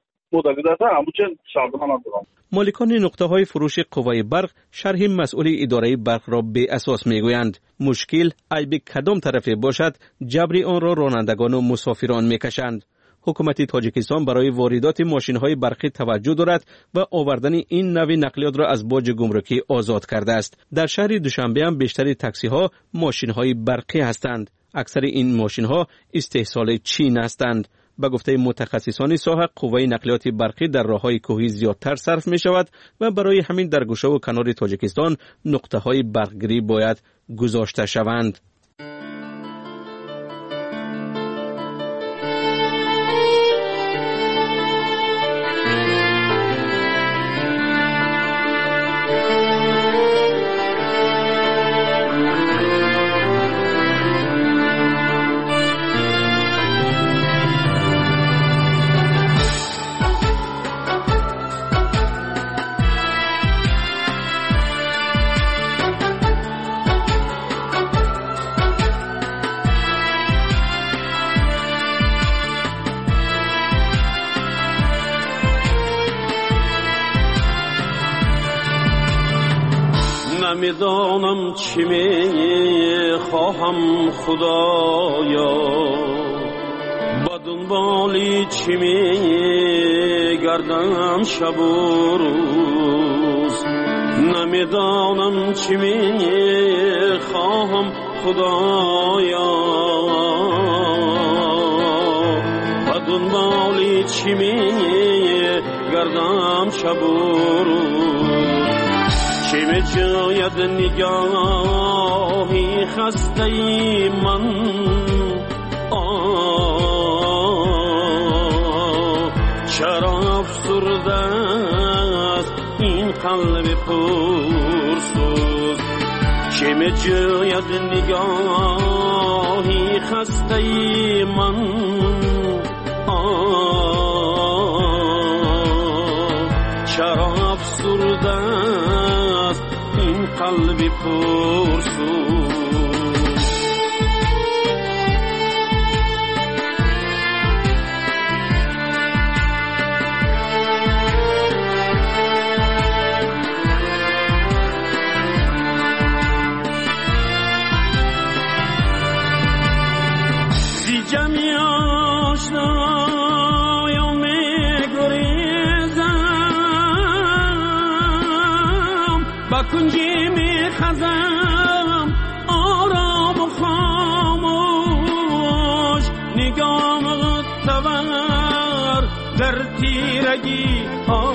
مالکان نقطه های فروش قوای برق شرح مسئول اداره برق را به اساس می گویند. مشکل عیب کدام طرفی باشد جبری آن را رانندگان و مسافران می کشند. حکومت تاجیکستان برای واردات ماشین های برقی توجه دارد و آوردن این نوع نقلیات را از باج گمرکی آزاد کرده است. در شهر دوشنبه هم بیشتر تاکسی ها ماشین های برقی هستند. اکثر این ماشین ها استحصال چین هستند. به گفته متخصصان ساحه قوه نقلیات برقی در راههای کوهی زیادتر صرف می شود و برای همین در گوشه و کنار تاجیکستان نقطه های برقگیری باید گذاشته شوند. نمیدانم چی می خواهم خدایا با دنبالی چی می گردم شب و روز نمیدانم چی می خواهم خدایا با دنبالی چی می گردم شب و روز چی می جاید نگاهی خسته ای من چرا افسرده است این قلب پرسوز چه می جوید نگاهی خسته ای من چرا افسرده است این قلب پرسوز کنجی می خزم آرام و خاموش نگام تور در تیرگی ها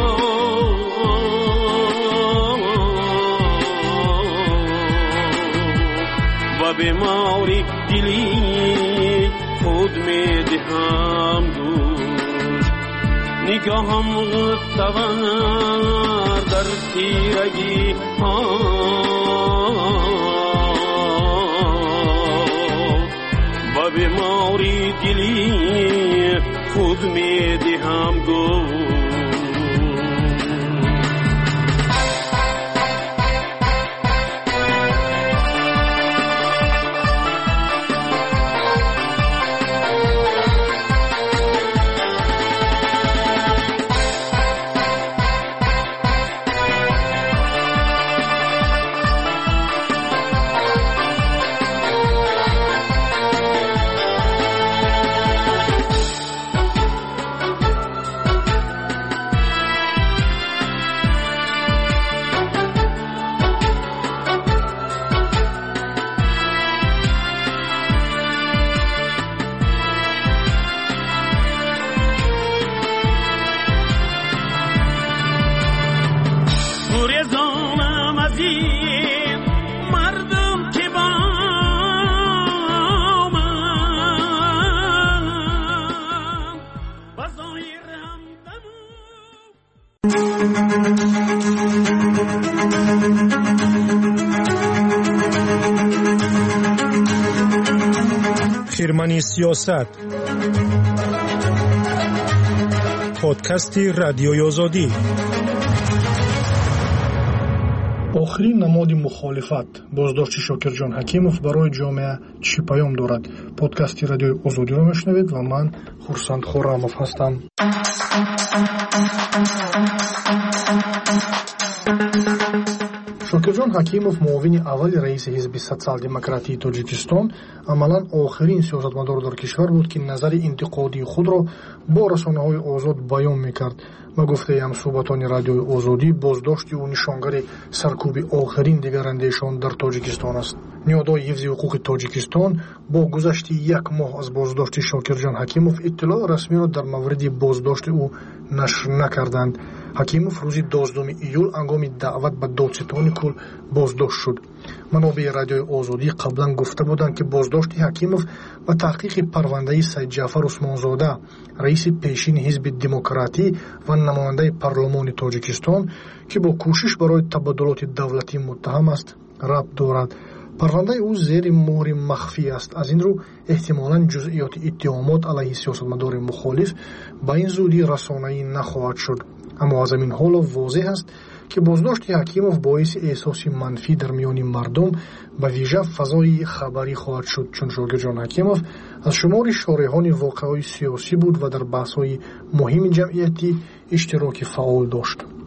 و بیماری دلی خود می دهم دوش نگاهم تور در تیرگی ها با بیماری دلی خود می دهم گفت خرمنی سیاست پادکستی رادیوی آزادی آخرین نماد مخالفت بازداشت شاکرجان حکیمов برای جامعه چی پیام دارد؟ پادکستی رادیوی آزادی را میشنوید و من خورسند خورمов هستم. شاکرجان حکیمов معاون اول رئیس حزب سوسیال دموکراتی تاجیکستان عملاً آخرین سیاستمدار در کشور بود که نظر انتقادی خود را با رسانه‌های آزاد بیان می‌کرد. و گفته همصحبتان رادیوی آزادی بازداشت او نشانگر سرکوب آخرین دگراندیشان در تاجیکستان است. نیادای حفظ حقوق تاجیکستان با گذشت یک ماه از بازداشت شاکرجان حکیمов اطلاع رسمی را در مورد بازداشت او نشر نکردند. حکیمов روز دوازدهم ایول هنگام دعوت به دادستان کل بازداشت شد. منابع رادیوی آزادی قبلا گفته بودند که بازداشت حکیمов و تحقیق پرونده سید جعفر عثمانزاده رئیس پیشین حزب دموکراتی و نماینده پارلمان تاجیکستان که با کوشش برای تبادلات دولتی متهم است ربط دارد. پرونده او زیر مهر مخفی است. از این رو احتمالاً جزئیات اتهامات علیه سیاستمدار مخالف به این زودی رسانه‌ای نخواهد شد. اما از این حال واضح است که بازداشت حکیمов باعث احساس منفی در میان مردم به ویژه فضای خبری خواهد شد، چون شاکرجان حکیمov از شمار شارحان واقعه‌های سیاسی بود و در بحث‌های مهم جمعیتی اشتراک فعال داشت.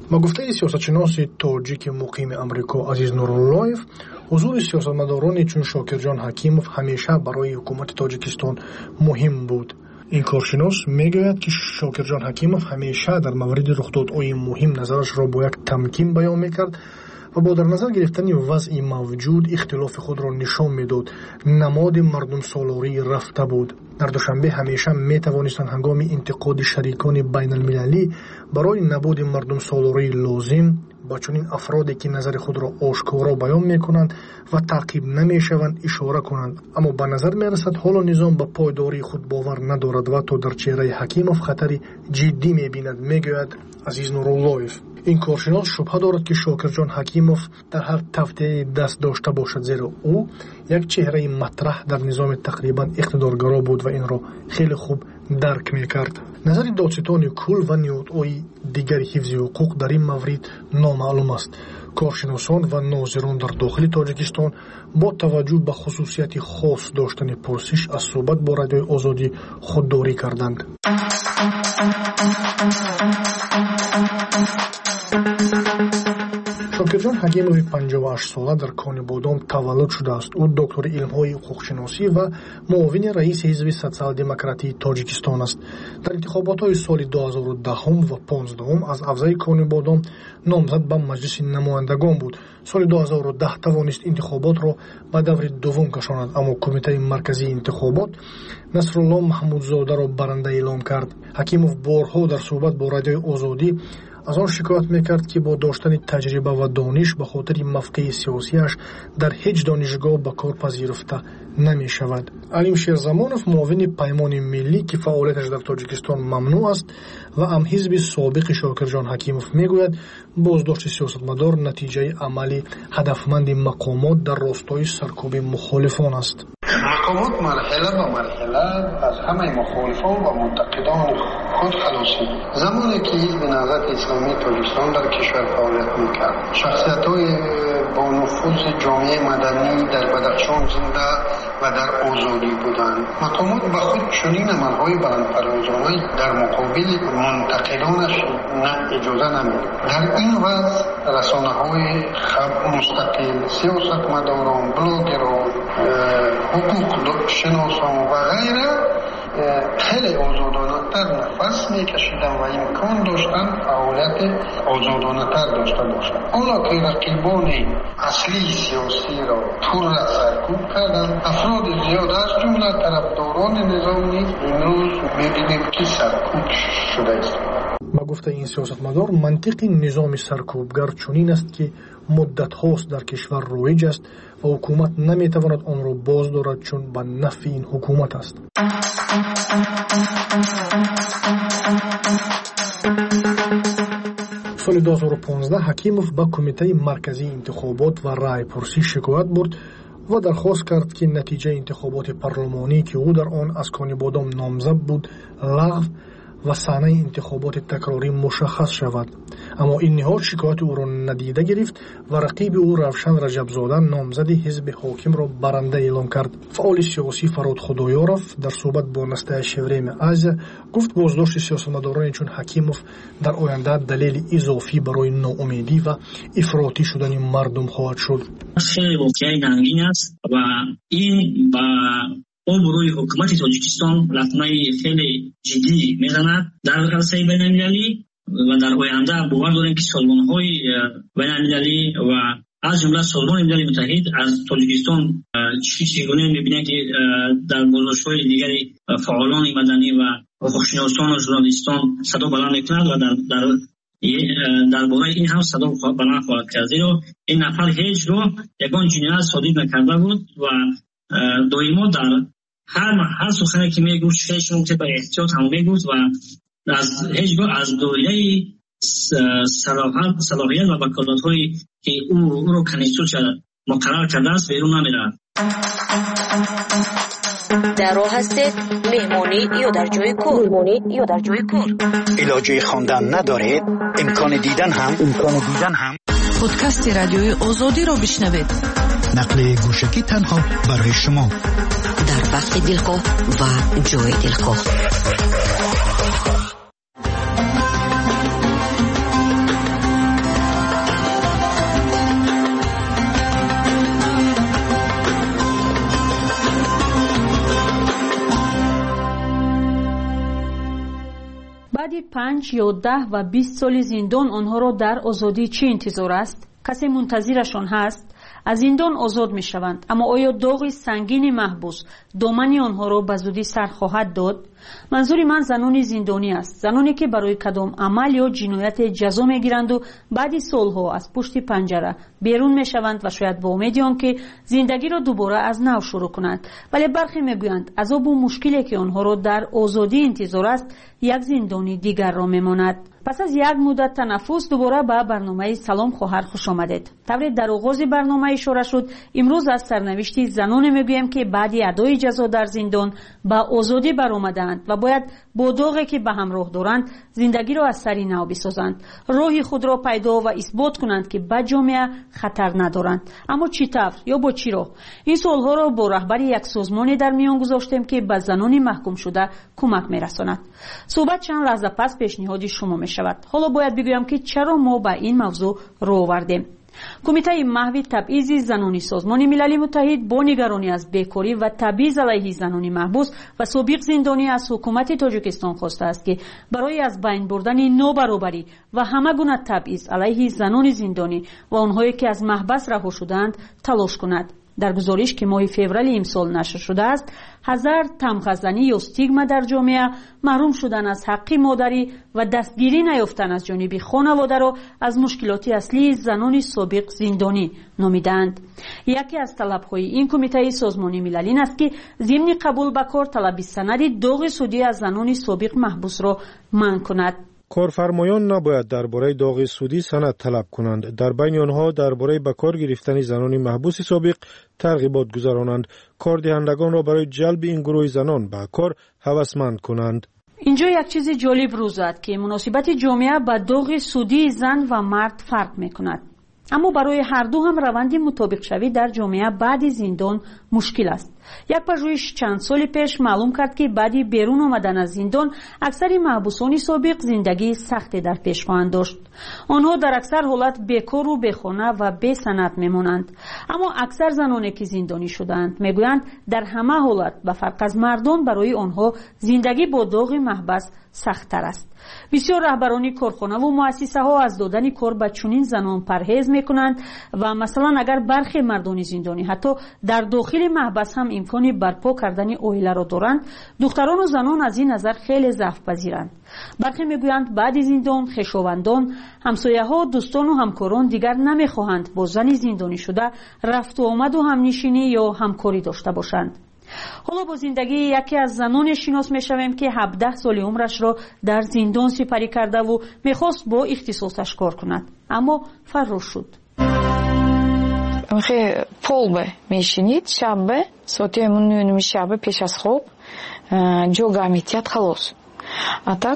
با گفته سیاستشناس تاجیک مقیم امریکا عزیز نوراللهیف، حضور سیاستمدارانی چون شاکرجان حکیموف همیشه برای حکومت تاجیکستان مهم بود. این کارشناس میگوید که شاکرجان حکیموف همیشه در مورد رخدادهای مهم نظرش را با یک تمکین بیان میکرد و با در نظر گرفتن وضع موجود اختلاف خود را نشان میداد. نماد مردم سالاری رفته بود. در دوشنبه همیشه می توانستند هنگام انتقاد شریکان بین المللی برای نبود مردم سالاری لازم با چنین افرادی که نظر خود را آشکارا بیان می کنند و تعقیب نمی شوند اشاره کنند، اما به نظر می رسد حالا نظام به پایداری خود باور ندارد و تا در چهره حکیموف خطری جدی می بیند، می گوید عزیز نوراللهیف. این کارشناس شبهه دارد که شاکرجان حکیموف در هر تفته دست داشته باشد، زیرا او یک چهره مطرح در نظام تقریبا اقتدارگرا بود و این را خیلی خوب درک میکرد. نظر دادستان کل و نهادهای دیگر حفظ حقوق در این مورد نامعلوم است. کارشناسان و ناظران در داخل تاجیکستان با توجه به خصوصیت خاص داشتن پرسش از صحبت با رادیوی آزادی خودداری کردند. شاکرجان حکیموف پنجاه و هشت ساله در کانی بادام تولد شده است. او دکتر علم‌های حقوق‌شناسی و معاون رئیس حزب سوسیال دموکراتی تاجیکستان است. در انتخابات‌های سال دو هزار و ده و پانزده از افضای کانی بادام نامزد به مجلس نمایندگان بود. سال دو هزار و ده توانست انتخابات را به دور دوم کشاند، اما کمیته مرکزی انتخابات نصرالله محمودزاده را برنده اعلام کرد. حکیموف بارها در صحبت با رادیوی آزادی از آن شکایت میکرد که با داشتن تجربه و دانش به خاطر موقع سیاسیش در هیچ دانشگاه به کار پذیرفته نمی شود. علیم شیرزمانوف معاون پیمان ملی که فعالیتش در تاجیکستان ممنوع است و هم حزب سابق شاکرجان حکیموف میگوید بازداشت سیاستمدار نتیجه عملی هدفمند مقامات در راستای سرکوب مخالفان است. مقامات مرحله به مرحله از همه مخالفان و منتقدان خود خلاصی. زمانی که حزب نهضت اسلامی تاجیکستان در کشور فعالیت میکرد، شخصیت‌های با نفوذ جامعه مدنی در بدخشان زنده و در آزادی بودند. مقامات به خود چنین عمل‌های بلندپروازانه در مقابل منتقدانش نه اجازه نمی‌دهند. در این وضع رسانه‌های خب مستقل، سیاستمداران، بلاگران، حقوق شناسان و غیره خیلی آزادانه تر نفس میکشیدن و امکان داشتن فعالیت آزادانه تر داشته باشند. حالا که رقیبان اصلی سیاسی را پر را سرکوب کردن، افراد زیاد از جمله طرفداران نظامی امروز میبینیم که سرکوب شده است. با گفته این سیاستمدار منطق نظام سرکوبگر چنین است که مدت هاست در کشور رایج است و حکومت نمیتواند آن را باز دارد چون به نفع این حکومت است. سال دو هزار و پانزده حکیموف به کمیته مرکزی انتخابات و رای پرسی شکایت برد و درخواست کرد که نتیجه انتخابات پارلمانی که او در آن از کانی بادام نامزد بود لغو و صحنه انتخابات تکراری مشخص شود. اما این نهاد شکایت او را ندیده گرفت و رقیب او روشن رجبزاده نامزد حزب حاکم را برنده اعلام کرد. فعال سیاسی فراد خدایارف در صحبت با نسته شوریم آزیا گفت بازداشت سیاستمداران چون حکیموف در آینده دلیل اضافی برای ناامیدی و افراطی شدن مردم خواهد شد. خیلی واقعی ننگین است و این با او بروی حکومت تاجیکستان لطمه خیلی جدی میزند در عرصه بین المللی و در آینده باور داریم که سازمان‌های بین المللی و از جمله سازمان ملل متحد از تاجیکستان چگونه می‌بینند که در گزارش‌های دیگری فعالان مدنی و حقوق‌شناسان و ژورنالیستان صدا بلند می‌کنند و در در درباره این هم صدا بلند خواهد کرد، زیرا این نفر هیچ رو یگان جنایت صادر نکرده بود و دائما در هر هر سخنی که میگفت خیلی نکته به احتیاط هم میگفت و از هیچگاه از دایره صلاحیت صلاحیت و وکالت‌هایی که او او رو کنستیتوسیون مقرر کرده است بیرون نمیرود. در راه هستید مهمانی یا در جای کار مهمانی یا در جای کار علاجه خواندن ندارید امکان دیدن هم امکان دیدن هم پادکست رادیوی آزادی را بشنوید. نقل گوشکی تنها برای شما در وقت دلخواه و جای دلخواه. پنج یا ده و بیست سال زندان آنها را در آزادی چه انتظار است؟ کسی منتظرشان هست؟ از زندان آزاد می شوند، اما آیا داغ سنگین محبوس دامن آنها را به زودی سر خواهد داد؟ منظور من زنان زندانی است، زنانی که برای کدام عمل یا جنایت جزا می گیرند و بعد سالها از پشت پنجره بیرون می شوند و شاید با امید آنکه زندگی را دوباره از نو شروع کنند، ولی برخی می گویند عذاب و مشکلی که آنها را در آزادی انتظار است یک زندانی دیگر را می ماند. پس از یک مدت تنفس دوباره به برنامه سلام خواهر خوش آمدید. طوری در آغاز برنامه اشاره شد، امروز از سرنوشت زنان میگویم که بعد ادای جزا در زندان به آزادی برآمدند و باید با داغی که به همراه دارند زندگی را از سری نو بسازند، راه خود را پیدا و اثبات کنند که به جامعه خطر ندارند. اما چطور یا با چی راه؟ این سوالها را با رهبر یک سازمانی در میان گذاشتیم که به زنان محکوم شده کمک میرساند. صحبت چند لحظه پس پیشنهاد شما می شود. حالا باید بگویم که چرا ما به این موضوع رو آوردیم. کمیته محو تبعیض زنانی سازمان ملل متحد با نگرانی از بیکاری و تبعیض علیه زنان محبوس و سابق زندانی از حکومت تاجیکستان خواسته است که برای از بین بردن نابرابری و همه گونه تبعیض علیه زنان زندانی و آنهایی که از محبس رها شدند تلاش کند. در گزارش که ماه فوریه امسال نشر شده است، هزار تمغه‌زنی یا استیگما در جامعه، محروم شدن از حق مادری و دستگیری نیافتن از جانب خانواده را از مشکلات اصلی زنان سابق زندانی نامیدند. یکی از طلب‌های این کمیته سازمان ملل این است که ضمن قبول به کار طلب سند داغ سودی از زنان سابق محبوس را منع کند. کارفرمایان نباید درباره داغ سودی سند طلب کنند. در بین آنها درباره به کار گرفتن زنان محبوس سابق ترغیبات گذارانند. کاردهندگان را برای جلب این گروه زنان به کار هوسمند کنند. اینجا یک چیز جالب روز زد که مناسبت جامعه با داغ سودی زن و مرد فرق میکند. اما برای هر دو هم روند مطابق شوی در جامعه بعد زندان مشکل است. یک پژوهش چند سال پیش معلوم کرد که بعد بیرون آمدن از زندان اکثر محبوسان سابق زندگی سختی در پیش خواهند داشت. آنها در اکثر حالت بیکار و بیخانه و بی سند میمانند. اما اکثر زنانی که زندانی شدند میگویند در همه حالت به فرق از مردان برای آنها زندگی با داغ محبس سخت‌تر است. بسیار رهبران کارخانه و مؤسسه ها از دادن کار به چنین زنان پرهیز میکنند و مثلا اگر برخی مردان زندانی حتی در داخل محبس هم امکان برپا کردن عائله را دارند، دختران و زنان از این نظر خیلی ضعف پذیرند. برخی میگویند بعد زندان خویشاوندان، همسایه ها، دوستان و همکاران دیگر نمیخواهند با زن زندانی شده رفت و آمد و همنشینی یا همکاری داشته باشند. حالا با زندگی یکی از زنان شناس میشویم که هفده سال عمرش را در زندان سپری کرده و میخواست با اختصاصش کار کند، اما فرار شد. خیلی پول میشینید شب ساعت نو شب پیش از خواب جوگا میتیاد خلاص. اتاق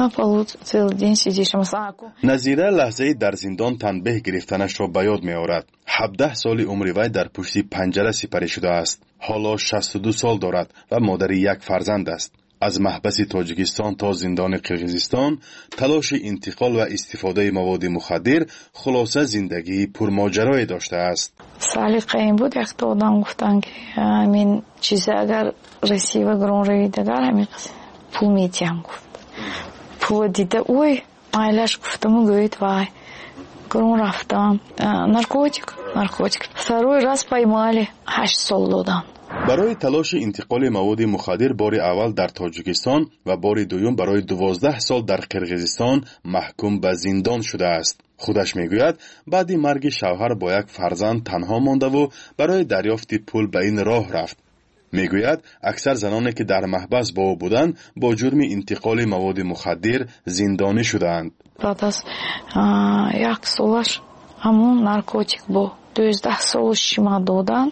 نظیره لحظه در زندان تنبیه گرفتنش را به یاد می آورد. هفده سال عمر وی در پشت پنجره سپری شده است. حالا شصت و دو سال دارد و مادر یک فرزند است. از محبس تاجیکستان تا زندان قرقیزستان تلاش انتقال و استفاده مواد مخدر خلاصه زندگی پرماجرایی داشته است. سلیقه این بود یک تا آدم گفتن که همین چیزی اگر رسیب گرون روی دگر همین پول میتیم گفت. پول دیده اوی مایلش گفتم و گوید وای گرون رفتم نارکوتیک نارکوتیک второй раз поймали هشت سال دادم. برای تلاش انتقال مواد مخدر بار اول در تاجیکستان و بار دوم برای دوازده سال در قرقیزستان محکوم به زندان شده است. خودش میگوید بعد مرگ شوهر با یک فرزند تنها مانده و برای دریافت پول به این راه رفت. میگوید اکثر زنانی که در محبس با او بودند با جرم انتقال مواد مخدر زندانی شدند. بعد از یک سالش همون نارکوتیک با دوازده سالش شما دادن.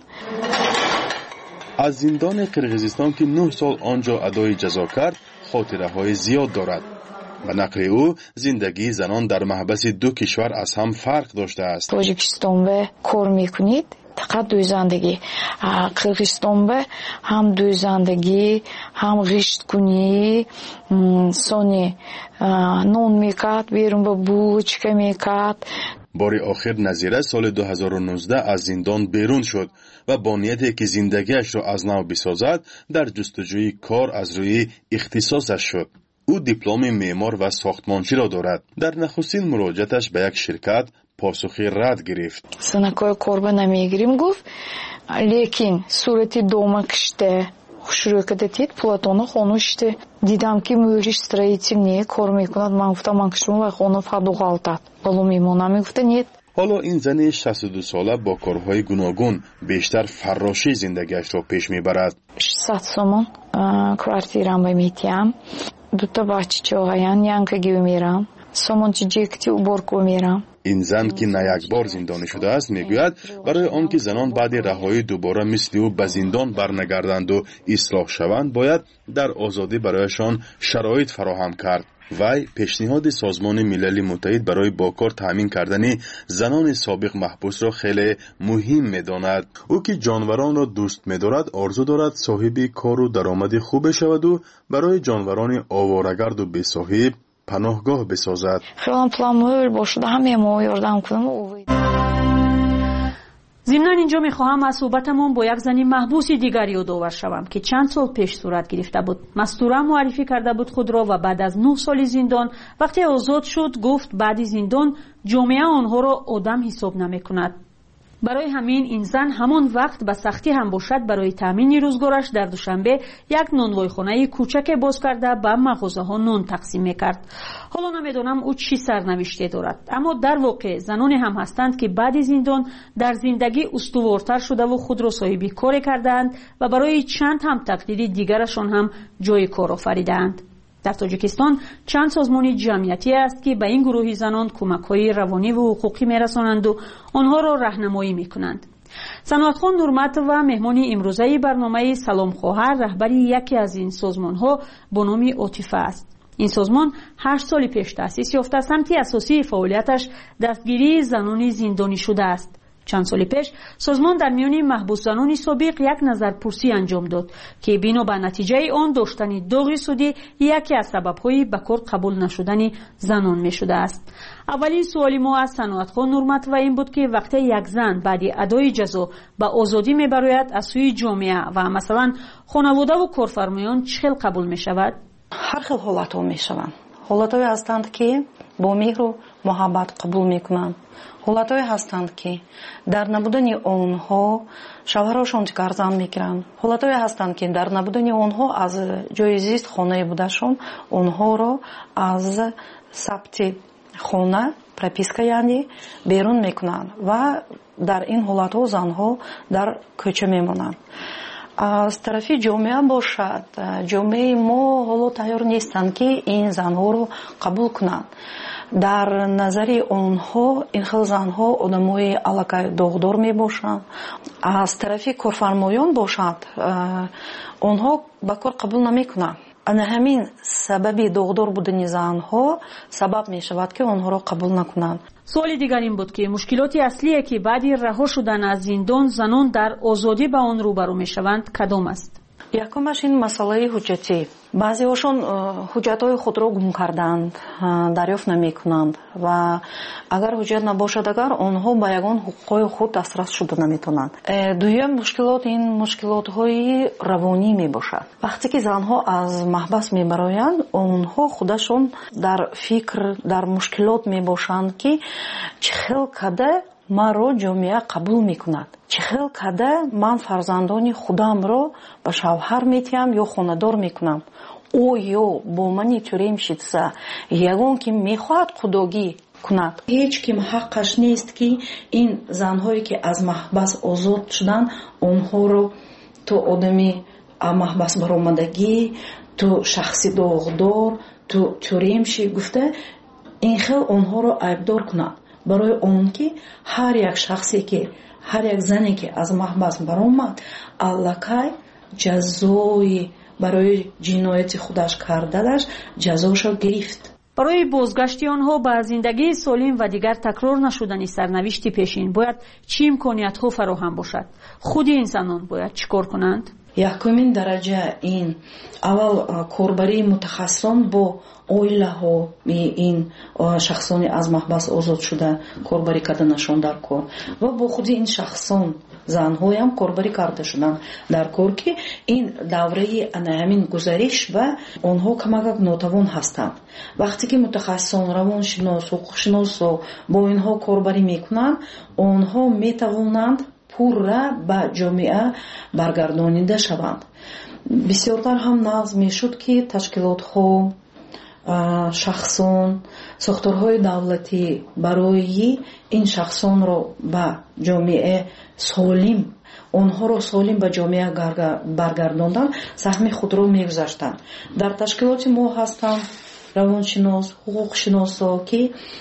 از زندان قرقیزستان که نه سال آنجا ادای جزا کرد خاطره های زیاد دارد. به نقل او زندگی زنان در محبس دو کشور از هم فرق داشته است. تاجیکستان به کار میکنید فقط دویزندگی، قرقیزستان به هم دویزندگی هم غشت کنی سونی نون میکرد بیرون با بوچکه میکرد. بار آخر نظیره سال دو هزار و نوزده از زندان بیرون شد و با نیتی که زندگیش را از نو بسازد در جستجوی کار از روی اختصاصش شد. او دیپلم معمار و ساختمانچی را دارد. در نخستین مراجعتش به یک شرکت پاسخی رد گرفت. سنکای کاربه نمیگیریم گفت لیکن صورتی دوما کشته شروع کرده دید پلاتونه خونو شده دیدم که موریش строительные کار میکند. من گفتم من کشم و خونو فقط غلطات بالو میمونم. گفته نیت. حالا این زن شصت و دو ساله با کارهای گوناگون بیشتر فراشی زندگیش را پیش میبرد. ششصد سومون کوارتیرم میتیم. دو تا بچه هاین ینکگی میرم. سومون جیکتی уборку میرم. این زن که نه یک بار زندانی شده است میگوید برای آنکه زنان بعد رهایی دوباره مثل او به زندان برنگردند و اصلاح شوند باید در آزادی برایشان شرایط فراهم کرد. وی پیشنهاد سازمان ملل متحد برای با کار تامین کردن زنان سابق محبوس را خیلی مهم می‌داند. او که جانوران را دوست می‌دارد آرزو دارد صاحب کار و درآمد خوب شود و برای جانوران آواره‌گرد و بی‌صاحب پناهگاه بسازد. خیلی پلان‌مویل باشد همه ما یاردم کنم. ضمناً اینجا میخواهم از صحبتمون با یک زن محبوس دیگر یادآور شوم که چند سال پیش صورت گرفته بود. مستوره معرفی کرده بود خود را و بعد از نه سال زندان وقتی آزاد شد گفت بعد زندان جامعه آنها را آدم حساب نمیکند. برای همین این زن همان وقت به سختی هم باشد برای تامین روزگارش در دوشنبه یک نانوایخانه کوچک باز کرده به مغازه ها نان تقسیم میکرد. حالا نمیدونم او چی سرنوشته دارد، اما در واقع زنانی هم هستند که بعد زندان در زندگی استوارتر شده و خود را صاحب کار کردند و برای چند هم تقدیر دیگرشان هم جای کار آفریدند. در تاجیکستان چند سازمان جمعیتی است که به این گروه زنان کمک‌های روانی و حقوقی می‌رسانند و آنها را راهنمایی می‌کنند. صنعتخان نورمت و مهمان امروزه برنامه سلام خواهر رهبری یکی از این سازمان‌ها با نام عاطفه است. این سازمان هشت سال پیش تأسیس یافته است. سمت اساسی فعالیتش دستگیری زنان زندانی شده است. چند سال پیش سازمان در میان محبوس زنان سابق یک نظرپرسی انجام داد که بنا به نتیجه آن داشتن داغ سودی یکی از سبب‌های به کار قبول نشدن زنان می شده است. اولین سوالی ما از صنعتخان نورمت و این بود که وقتی یک زن بعد ادای جزا به آزادی می براید از سوی جامعه و مثلا خانواده و کارفرمایان چه قبول می شود؟ هر خیل حالت‌ها می شوند. حالت‌هایی هستند که با مهر و محبت قبول میکنند. حالت‌هایی هستند که در نبودن آنها شوهرشان گردن میگیرند. حالت‌هایی هستند که در نبودن آنها از جای زیست خانه بودشون آنها را از ثبت خانه прописка یعنی بیرون میکنند و در این حالت‌ها زنها در کوچه میمانند. از طرفی جامعه باشد جامعه ما حالا تیار نیستند که این زنها رو قبول کنند. در نظر آنها این خیلی زنها آدمای علاقه داغدار می باشند. از طرفی کارفرمایان باشد آنها به کار قبول نمی کنند. انا همین سببی داغدار بودن زنها سبب می شود که آنها را قبول نکنند. سوال دیگر این بود که مشکلات اصلی که بعد رها شدن از زندان زنان در آزادی با آن روبرو می شوند کدام است؟ یکمش این مسئله حجتی. بعضی هاشون حجت‌های خود را گم کردند، دریافت نمی کنند و اگر حجت نباشد اگر آنها با یگان حقوق خود دسترس شده نمی تونند. دویم مشکلات این مشکلات‌های روانی می باشد. وقتی که زنها از محبس می برایند آنها خودشون در فکر در مشکلات می باشند که چخیل کده مرا جامعه قبول میکند، چخیل کده من فرزندان خودم را به شوهر میتیم یا خاندار میکنم. او یا با من توریم شدسه یگان که میخواهد خداگی کند. هیچ کم حقش نیست که این زنهایی که از محبس آزاد شدن آنها رو تو آدمی محبس برآمدگی، تو شخصی داغدار، تو توریم شی گفته این خیل آنها رو عیبدار کند. برای اون که هر یک شخصی که هر یک زنی که از محبس برآمد الکی جزای برای جنایت خودش کردنش جزاشو گرفت. برای بازگشت آنها به زندگی سالم و دیگر تکرار نشدنی سرنوشتی پیشین باید چه امکانیت‌ها فراهم باشد؟ خود انسانان باید چیکار کنند؟ یکمین درجه این اول کاربری متخصصان با اویله ها این شخصانی از محبس آزاد شده کاربری کردنشان در کار و با خود این شخصان занҳоям корбарӣ карда шуданд дар кор ки ин давраи ана ҳамин гузариш ва онҳо камакак нотавон ҳастанд. вақте ки мутахассисон равоншинос ҳуқуқшиносо бо инҳо корбарӣ мекунанд, онҳо метавонанд пурра ба ҷомеа баргардонида шаванд. бисёртар ҳам нағз мешуд ки ташкилотҳо, шахсон, сохторҳои давлатӣ барои ин шахсонро ба ҷомеа солим онҳоро солим ба ҷомеа баргардондан саҳми худро мегузаштанд. дар ташкилоти мо ҳастанд равоншинос, ҳуқуқшиносо ки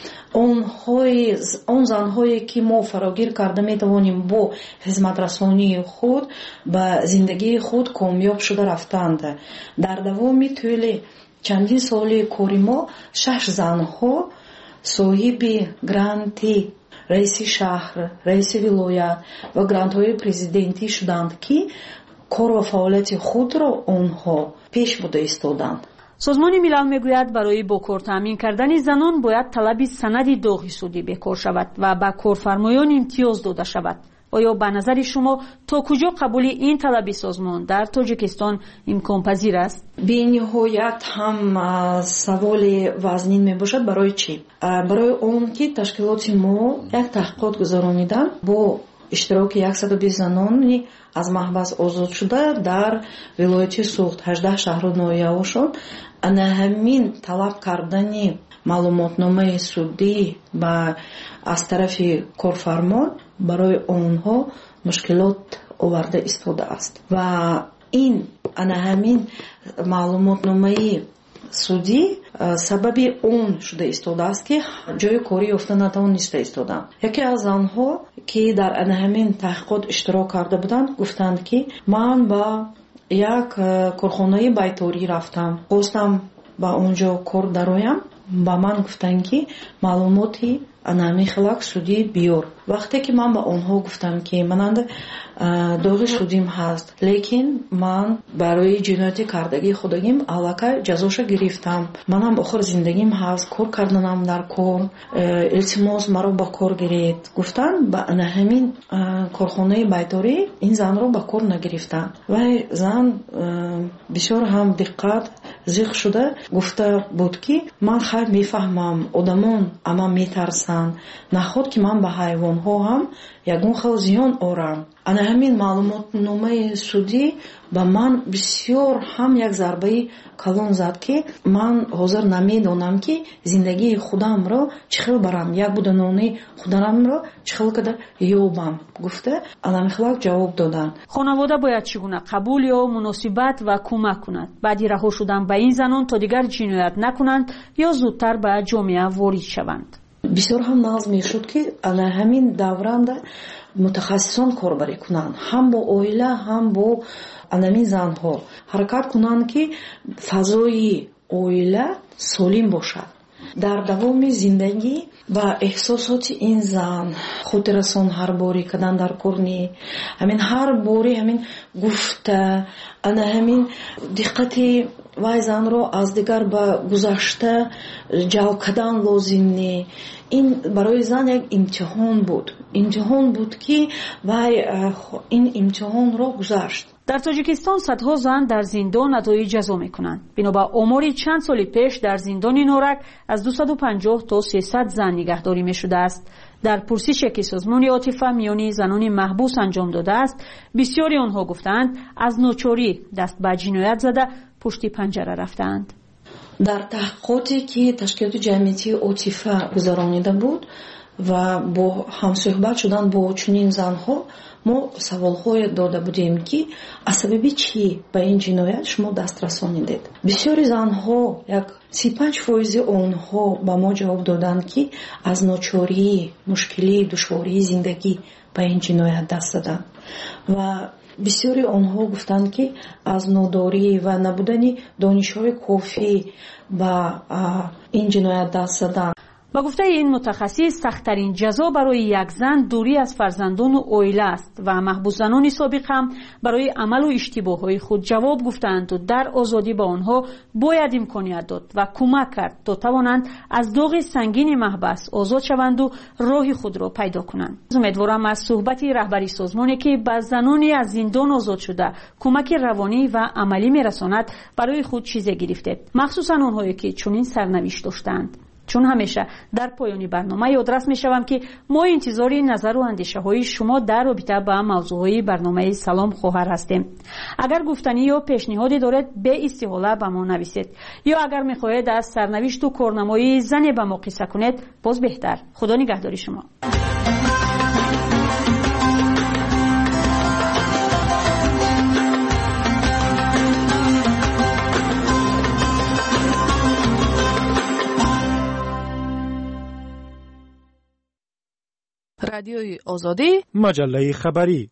он занҳое ки мо фарогир карда метавонем бо хизматрасонии худ ба зиндагии худ комёб шуда рафтанд. дар давоми тӯли чандин соли кори мо шаш занҳо соҳиби гранти раиси шаҳр, раиси вилоят ва грантҳои президентӣ шуданд ки кор ва фаъолияти худро онҳо пеш буда истоданд. созмони милал мегӯяд барои бо кор таъмин кардани занон бояд талаби санади доғи судӣ бекор шавад ва ба корфармоён имтиёз дода шавад. оё ба назари шумо то куҷо қабули ин талаби созмон дар тоҷикистон имконпазир аст? бениҳоят ҳам саволи вазнин мебошад. барои чӣ? барои он ки ташкилоти мо як таҳқиқот гузаронидан бо иштироки яксаду бист занони аз маҳбас озод шуда дар вилояти суғд ҳаждаҳ шаҳру ноҳияҳошон ана ҳамин талаб кардани маълумотномаи судӣ ба аз тарафи корфармон барои онҳо мушкилот оварда истодааст ва ин ана ҳамин маълумотномаи судӣ сабаби он шуда истодааст ки ҷои корӣ ёфта натавониста истоданд. яке аз занҳо ки дар ана ҳамин таҳқиқот иштирок карда буданд гуфтанд ки ман ба як корхонаи байторӣ рафтам, хостам ба онҷо кор дароям. ба ман гуфтанд ки маълумоти ана ҳамин хелак судӣ биёр. вақте ки ман ба онҳо гуфтам ки мананд доғи судим ҳаст, лекин ман барои ҷинояти кардагии худагим аллакай ҷазоша гирифтам, манам охир зиндагим ҳаст, кор карданам дар кор, илтимос маро ба кор гиред. гуфтан ба ана ҳамин корхонаи байторӣ ин занро ба кор нагирифтан. вай зан бисёр ҳам диққат зиқ шуда гуфта буд ки ман хайр мефаҳмам одамон ама метарсанд, наход ки ман ба ҳайвонҳо ҳам ягон хел зиён орам. ана ҳамин маълумотномаи судӣ ба ман бисёр ҳам як зарбаи калон зад ки ман ҳозир намедонам ки зиндагии худамро чӣ хел барам, як буданони худамро чӣ хел када ёбам, гуфта анамихлак ҷавоб доданд. хонавода бояд чӣ гуна қабул ё муносибат ва кӯмак кунад баъди раҳо шудан ба ин занон то дигар ҷиноят накунанд ё зудтар ба ҷомеа ворид шаванд? бисёр ҳам нағз мешуд ки ана ҳамин давранда мутахассисон корбарӣ кунанд, ҳам бо оила ҳам бо анамин занҳо ҳаракат кунанд ки фазои оила солим бошад. дар давоми зиндагӣ ба эҳсосоти ин зан хотиррасон ҳар бори кадан дар корни ҳамин ҳар бори ҳамин гуфта ана ҳамин диққати вай занро аз дигар ба гузашта ҷалб кардан лозим не. ин барои зан як имтиҳон буд. имтиҳон буд ки вай ин имтиҳонро гузашт. дар тоҷикистон садҳо зан дар зиндон адои ҷазо мекунанд. бино ба омори чанд соли пеш дар зиндони норак аз дусаду панҷоҳ то сесад зан нигаҳдорӣ мешудааст. дар пурсише ки созмони отифа миёни занони маҳбус анҷом додааст, бисёри онҳо гуфтанд аз ночорӣ даст ба ҷиноят зада пушти панҷара рафтаанд. дар таҳқиқоте ки ташкилоти ҷамъиятии отифа гузаронида буд ва бо ҳамсӯҳбат шудан бо чунин занҳо мо саволҳое дода будем ки аз сабаби чӣ ба ин ҷиноят шумо даст расонидед. бисёри занҳо як си панҷ фоизи онҳо ба мо ҷавоб доданд ки аз ночории мушкилии душвории зиндагӣ ба ин ҷиноят даст заданд ва бисёри онҳо гуфтанд ки аз нодорӣ ва набудани донишҳои кофӣ ба ин ҷиноят даст заданд. با گفته این متخصص سخت‌ترین جزا برای یک زن دوری از فرزندان و عائله است و محبوس زنان سابق هم برای عمل و اشتباهات خود جواب گفتند و در آزادی با آنها باید امکانیت داد و کمک کرد تا توانند از داغ سنگین محبس آزاد شوند و راه خود را پیدا کنند. امیدوارم از صحبت رهبری سازمانی که به زنانی از زندان آزاد شده کمک روانی و عملی میرساند برای خود چیزی گرفته، مخصوصا آنهایی که چنین سرنوشت داشتند. چون همیشه در پایان برنامه یادرس می شوم که ما انتظار نظر و اندیشه های شما در رابطه با موضوع های برنامه سلام خواهر هستیم. اگر گفتنی یا پیشنهادی دارید به استحاله به ما نویسید، یا اگر می خواهید از سرنوشت و کارنمای زن به ما قصه کنید باز بهتر. خدا نگهداری شما. رادیوی آزادی، مجله خبری.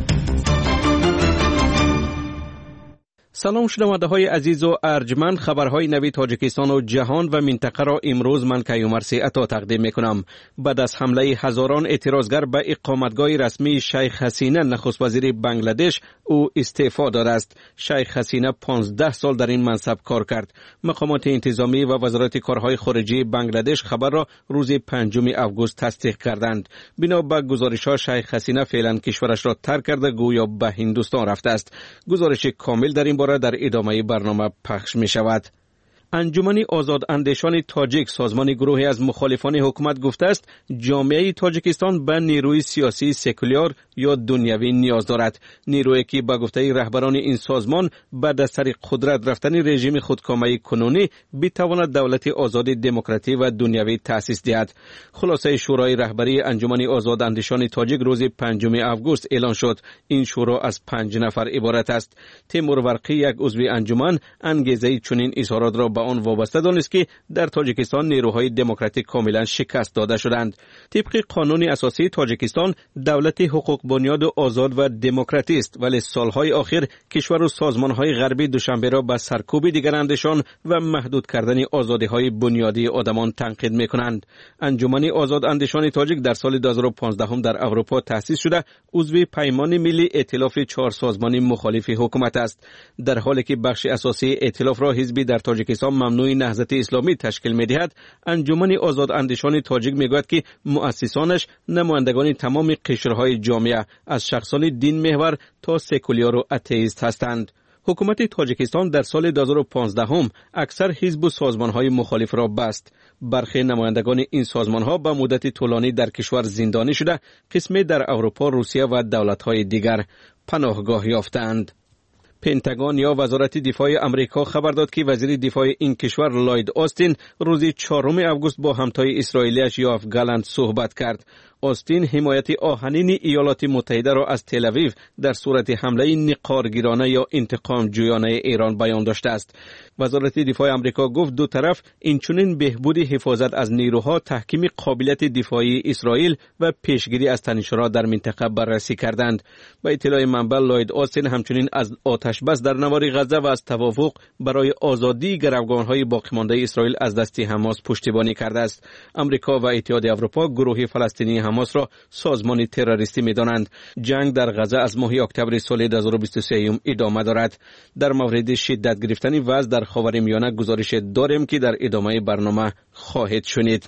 سلام شنونده های عزیز و ارجمند، خبرهای نوی تاجیکستان و جهان و منطقه را امروز من کیومر سی عطا تقدیم می کنم. بعد از حمله هزاران اعتراضگر به اقامتگاه رسمی شیخ حسینه نخست وزیر بنگلادش او استعفا داده است. شیخ حسینه پانزده سال در این منصب کار کرد. مقامات انتظامی و وزارت کارهای خارجه بنگلادش خبر را روز پنجم آگوست تصدیق کردند. بنا به گزارش‌ها شیخ حسینه فعلا کشورش را ترک کرده گویا به هندوستان رفته است. گزارش کامل در این باره در ادامه برنامه پخش می شود. انجمن آزاداندیشان تاجیک سازمان گروهی از مخالفان حکومت گفته است جامعه تاجیکستان به نیروی سیاسی سکولار یا دنیوی نیاز دارد. نیرویی که به گفته رهبران این سازمان بعد از طریق قدرت رفتن رژیم خودکامه کنونی بتواند دولت آزاد دموکراتی و دنیوی تأسیس دهد. خلاصه شورای رهبری انجمن آزاداندیشان تاجیک روز پنجم آگوست اعلان شد. این شورا از پنج نفر عبارت است. تیمور ورقی یک عضو انجمن انگیزه چنین اظهارات را آن وابسته دانست که در تاجیکستان نیروهای دموکراتیک کاملا شکست داده شدند. طبق قانون اساسی تاجیکستان دولت حقوق بنیاد و آزاد و دموکراتی است، ولی سالهای اخیر کشور و سازمانهای غربی دوشنبه را به سرکوب دیگراندیشان و محدود کردن آزادی‌های بنیادی آدمان تنقید می‌کنند. انجمن آزاداندیشان تاجیک در سال دو هزار و پانزده در اروپا تأسیس شده عضو پیمان ملی ائتلاف چهار سازمان مخالف حکومت است، در حالی که بخش اساسی ائتلاف را حزبی در تاجیکستان ممنوع نهضت اسلامی تشکیل می‌دهد. انجمن آزاداندیشان تاجیک میگوید که مؤسسانش نمایندگان تمام قشرهای جامعه از شخصان دین محور تا سکولار و اتئیست هستند. حکومت تاجیکستان در سال دو هزار و پانزده هم اکثر حزب و سازمان‌های مخالف را بست. برخی نمایندگان این سازمان‌ها به مدت طولانی در کشور زندانی شده، قسمی در اروپا، روسیه و دولت‌های دیگر پناهگاه یافتند. پنتاگون یا وزارت دفاع امریکا خبر داد که وزیر دفاع این کشور لوید آستین روز چهارم آگوست با همتای اسرائیلیش یوآف گالنت صحبت کرد. آستین حمایت آهنین ایالات متحده را از تل آویو در صورت حمله نقارگیرانه یا انتقام جویانه ایران بیان داشته است. وزارت دفاع امریکا گفت دو طرف اینچنین بهبود حفاظت از نیروها، تحکیم قابلیت دفاعی اسرائیل و پیشگیری از تنش‌ها در منطقه بررسی کردند. با اطلاع منبع لوید آستین همچنین از آتش بس در نوار غزه و از توافق برای آزادی گروگان‌های باقی مانده اسرائیل از دست حماس پشتیبانی کرده است. امریکا و اتحاد اروپا گروه فلسطینی حماس را سازمان تروریستی می‌دانند. جنگ در غزه از ماه اکتبر سال دو هزار و بیست و سه ادامه دارد. در مورد شدت گرفتن وضع در خاورمیانه گزارش داریم که در ادامه برنامه خواهید شنید.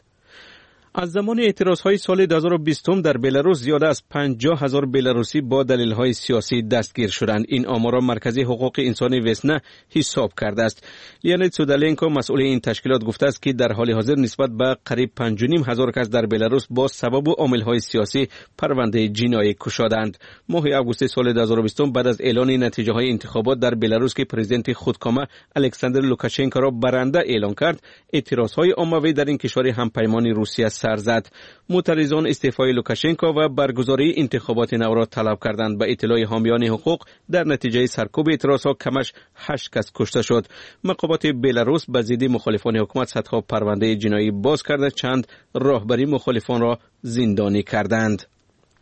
از زمان اعتراضهای سال دو هزار و بیست در بلاروس زیاده از پنجاه هزار بلاروسی با دلیل‌های سیاسی دستگیر شدند. این آمار را مرکز حقوق انسانی وسنا حساب کرده است. لیانید سودالنکو مسئول این تشکیلات گفته است که در حال حاضر نسبت به قریب پنج و نیم هزار کس در بلاروس با سبب و عامل‌های سیاسی پرونده جنایی گشادند. ماه آگوست سال دو هزار و بیست بعد از اعلان نتیجه‌های انتخابات در بلاروس که پرزیدنت خودکامه الکساندر لوکاشنکو را برنده اعلان کرد، اعتراضهای عمومی در این کشور همپیمان روسیه سر زد. معترضان استعفای لوکاشنکو و برگزاری انتخابات نو را طلب کردند. به اطلاع حامیان حقوق در نتیجه سرکوب اعتراضها کمش هشت کس کشته شد. مقامات بلاروس به ضد مخالفان حکومت صدها پرونده جنایی باز کرده، چند راهبری مخالفان را زندانی کردند.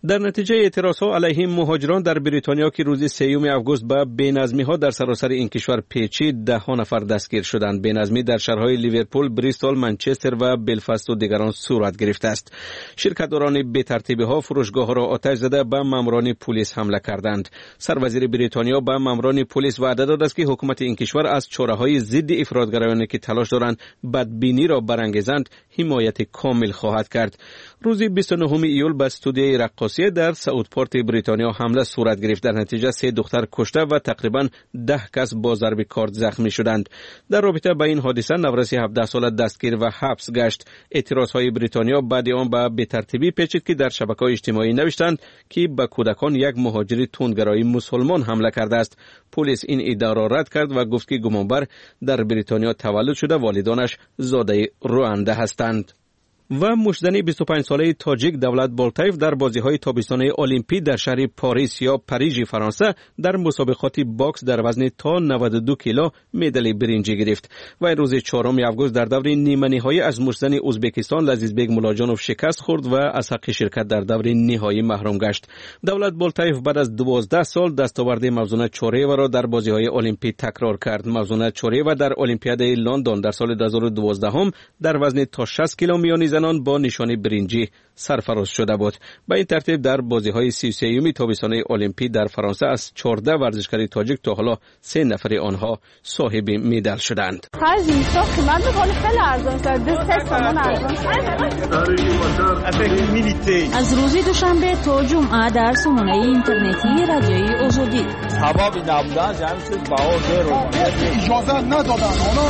در نتیجه اعتراضها علیه مهاجران در بریتانیا که روز سوم آگوست به بی‌نظمی‌ها در سراسر این کشور پیچید، ده ها نفر دستگیر شدند. بی‌نظمی در شهرهای لیورپول، بریستول، منچستر و بلفاست و دیگران صورت گرفته است. شرکت‌داران بی‌ترتیبی‌ها فروشگاه‌ها را آتش زده به ماموران پلیس حمله کردند. سروزیر بریتانیا به ماموران پلیس وعده داد است که حکومت این کشور از چاره‌های ضد افراطگرایانی که تلاش دارند بدبینی را برانگیزند حمایت کامل خواهد کرد. روز بیست و نهم ایول به استودیوی رقاصی در ساوثپورت بریتانیا حمله صورت گرفت. در نتیجه سه دختر کشته و تقریباً ده کس با ضرب کارد زخمی شدند. در رابطه با این حادثه نورسی هفده ساله دستگیر و حبس گشت. اعتراضهای بریتانیا بعد آن به بی‌ترتیبی پیچید که در شبکه‌های اجتماعی نوشتند که به کودکان یک مهاجر تندگرای مسلمان حمله کرده است. پلیس این ادعا را رد کرد و گفت که گمانبر در بریتانیا تولد شده، والدانش زاده روانده هستند. و مشدنی بیست و پنج ساله تاجیک دولت بالتایف در بازی‌های تابستانه المپیک در شهر پاریس یا پاریژ فرانسه در مسابقات باکس در وزن تا نود و دو کیلو مدال برنجی گرفت و روز چهارم آگوست در دور نیمه نهایی از مشدن ازبکستان لذیذبگ ملاجانوف شکست خورد و از حق شرکت در دور نهایی محروم گشت. دولت بالتایف بعد از دوازده سال دستاورد موزون چوریو را در بازی‌های المپیک تکرار کرد. موزون چوریو در المپیاد لندن در سال دو هزار و دوازده هم در وزن تا شصت کیلو میانی زنان با نشانی برنجی سرفراز شده بود. به این ترتیب در بازی‌های سی و سوم تابستانه المپیک در فرانسه از چهارده ورزشکار تاجیک تا حالا سه نفر آنها صاحب مدال شدند. از روز دوشنبه تا جمعه در سامانه اینترنتی رادیوی آزادی سبب نبودن جمعی چیز بها اجازه ندادن.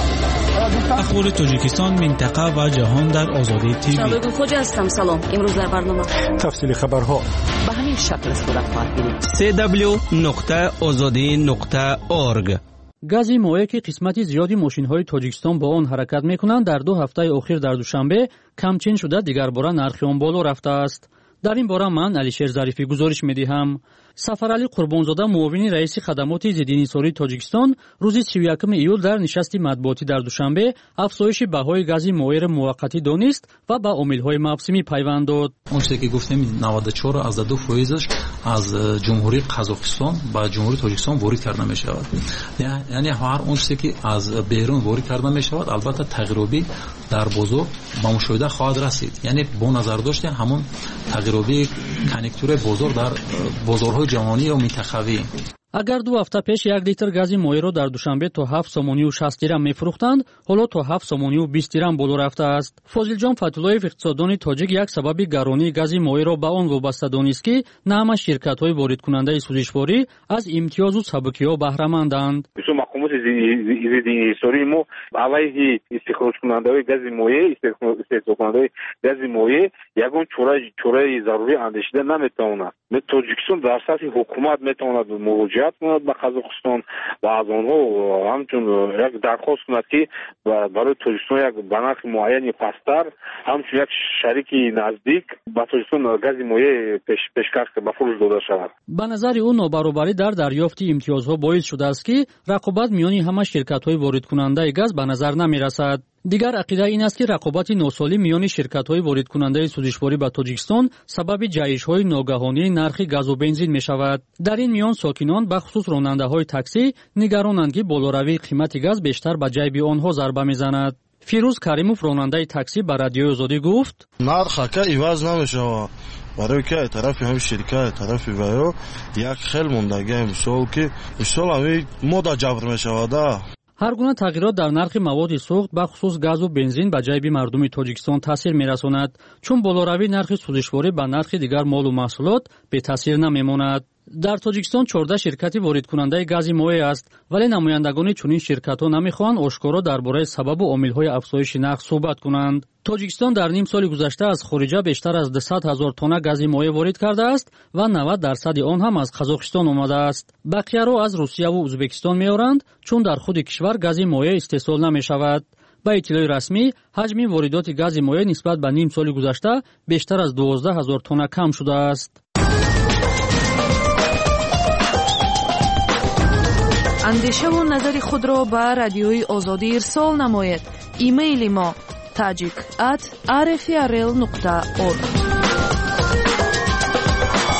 اخبار تاجیکستان، منطقه و جهان در آزادی تیوی. شباب خوش هستم. سلام. امروز در برنامه تفصیل خبرها به همین شکل صورت خواهد گرفت. سی دبلیو نقطه آزادی نقطه اورگ. گازی مایع که قسمت زیادی ماشین‌های تاجیکستان با آن حرکت می‌کنند در دو هفته اخیر در دوشنبه کمچین شده، دیگر بار نرخ آن بالا رفته است. در این باره من علیشیر ظریفی گزارش می‌دهم. سفرعلی قربانزاده معاون رئیس خدمات ضدانحصاری تاجیکستان روز سی و یکم ایول در نشست مطبوعاتی در دوشنبه افزایش بهای گاز مایع موقتی دانست و به عامل‌های موسمی پیوند داد. اون چیزی که گفتم نود و چهار از دو فایزش از جمهوری قزاقستان به جمهوری تاجیکستان وارد کرده می شود. یعنی هر اون چیزی که از بیرون وارد کرده می شود البته تغییراتی در بازار با مشاهده خواهد رسید. یعنی با نظر داشته همون تغییراتی کنیکتور بازار در بازارهای جهانی و منطقوی. اگر دو هفته پیش یک لیتر گاز مایع را در دوشنبه تا هفت سومانی و شصت درم می‌فروختند، حالا تا هفت سومانی و بیست درم بالا رفته است. فاضل جان فتولایف اقتصاددان تاجیک یک سبب گرانی گاز مایع را به آن وابسته دانست که نه همه شرکت‌های وارد کننده سوزشواری از امتیاز و سبکی‌ها بهره مندند. مقامات ضدانحصاری ما علیه استخراج کننده‌های گاز مایع، استخراج کننده‌های گاز مایع یگان چوره چوره ضروری اندیشیده نمی‌تواند. تاجیکستان در سطح حکومت می‌تواند مراجعه کند به قزاقستان و از آنها همچون یک درخواست کند که برای تاجیکستان یک بنرخ معینی پستر همچون یک شریک نزدیک به تاجیکستان گاز مایع پیش پیشکش به فروش داده شود. به نظر او نابرابری در دریافت امتیازها باعث شده است که رقابت میان همه شرکت‌های وارد کننده گاز به نظر نمی‌رسد. دیگر عقیده این است که رقابت ناسالم میان شرکت‌های وارد کننده سوزشواری به تاجیکستان سبب جهش‌های ناگهانی نرخ گاز و بنزین می‌شود. در این میان ساکنان به خصوص راننده‌های تاکسی نگرانند که بالاروی قیمت گاز بیشتر به جیب آنها ضربه می‌زند. فیروز کریموف راننده تاکسی به رادیوی آزادی گفت: نرخ که عوض نمی‌شود. برای که طرف هم شرکت طرف وایو یک خیل موندگی مثال که مثال همین ماده جبر می‌شود. هر گونه تغییرات در نرخ مواد سوخت به خصوص گاز و بنزین به جیب مردم تاجیکستان تاثیر می‌رساند، چون بالاروی نرخ سوزشواری به نرخ دیگر مال و محصولات به تاثیر نمی‌ماند. در تاجیکستان چهارده شرکت وارد کننده گاز مایع است، ولی نمایندگان چنین شرکت‌ها نمی‌خواهند آشکارا درباره سبب و عامل‌های افزایش نرخ صحبت کنند. تاجیکستان در نیم سال گذشته از خارجه بیشتر از دویست هزار تن گاز مایع وارد کرده است و نود درصد آن هم از قزاقستان آمده است. بقیه را از روسیه و ازبکستان می‌آورند، چون در خود کشور گاز مایع استحصال نمی‌شود. با اطلاع رسمی حجم واردات گاز مایع نسبت به نیم سال گذشته بیشتر از دوازده هزار تن کم شده است. اندیشه و نظر خود را به رادیوی آزادی ارسال نمایید. ایمیل ما tajik at r f r l نقطه org.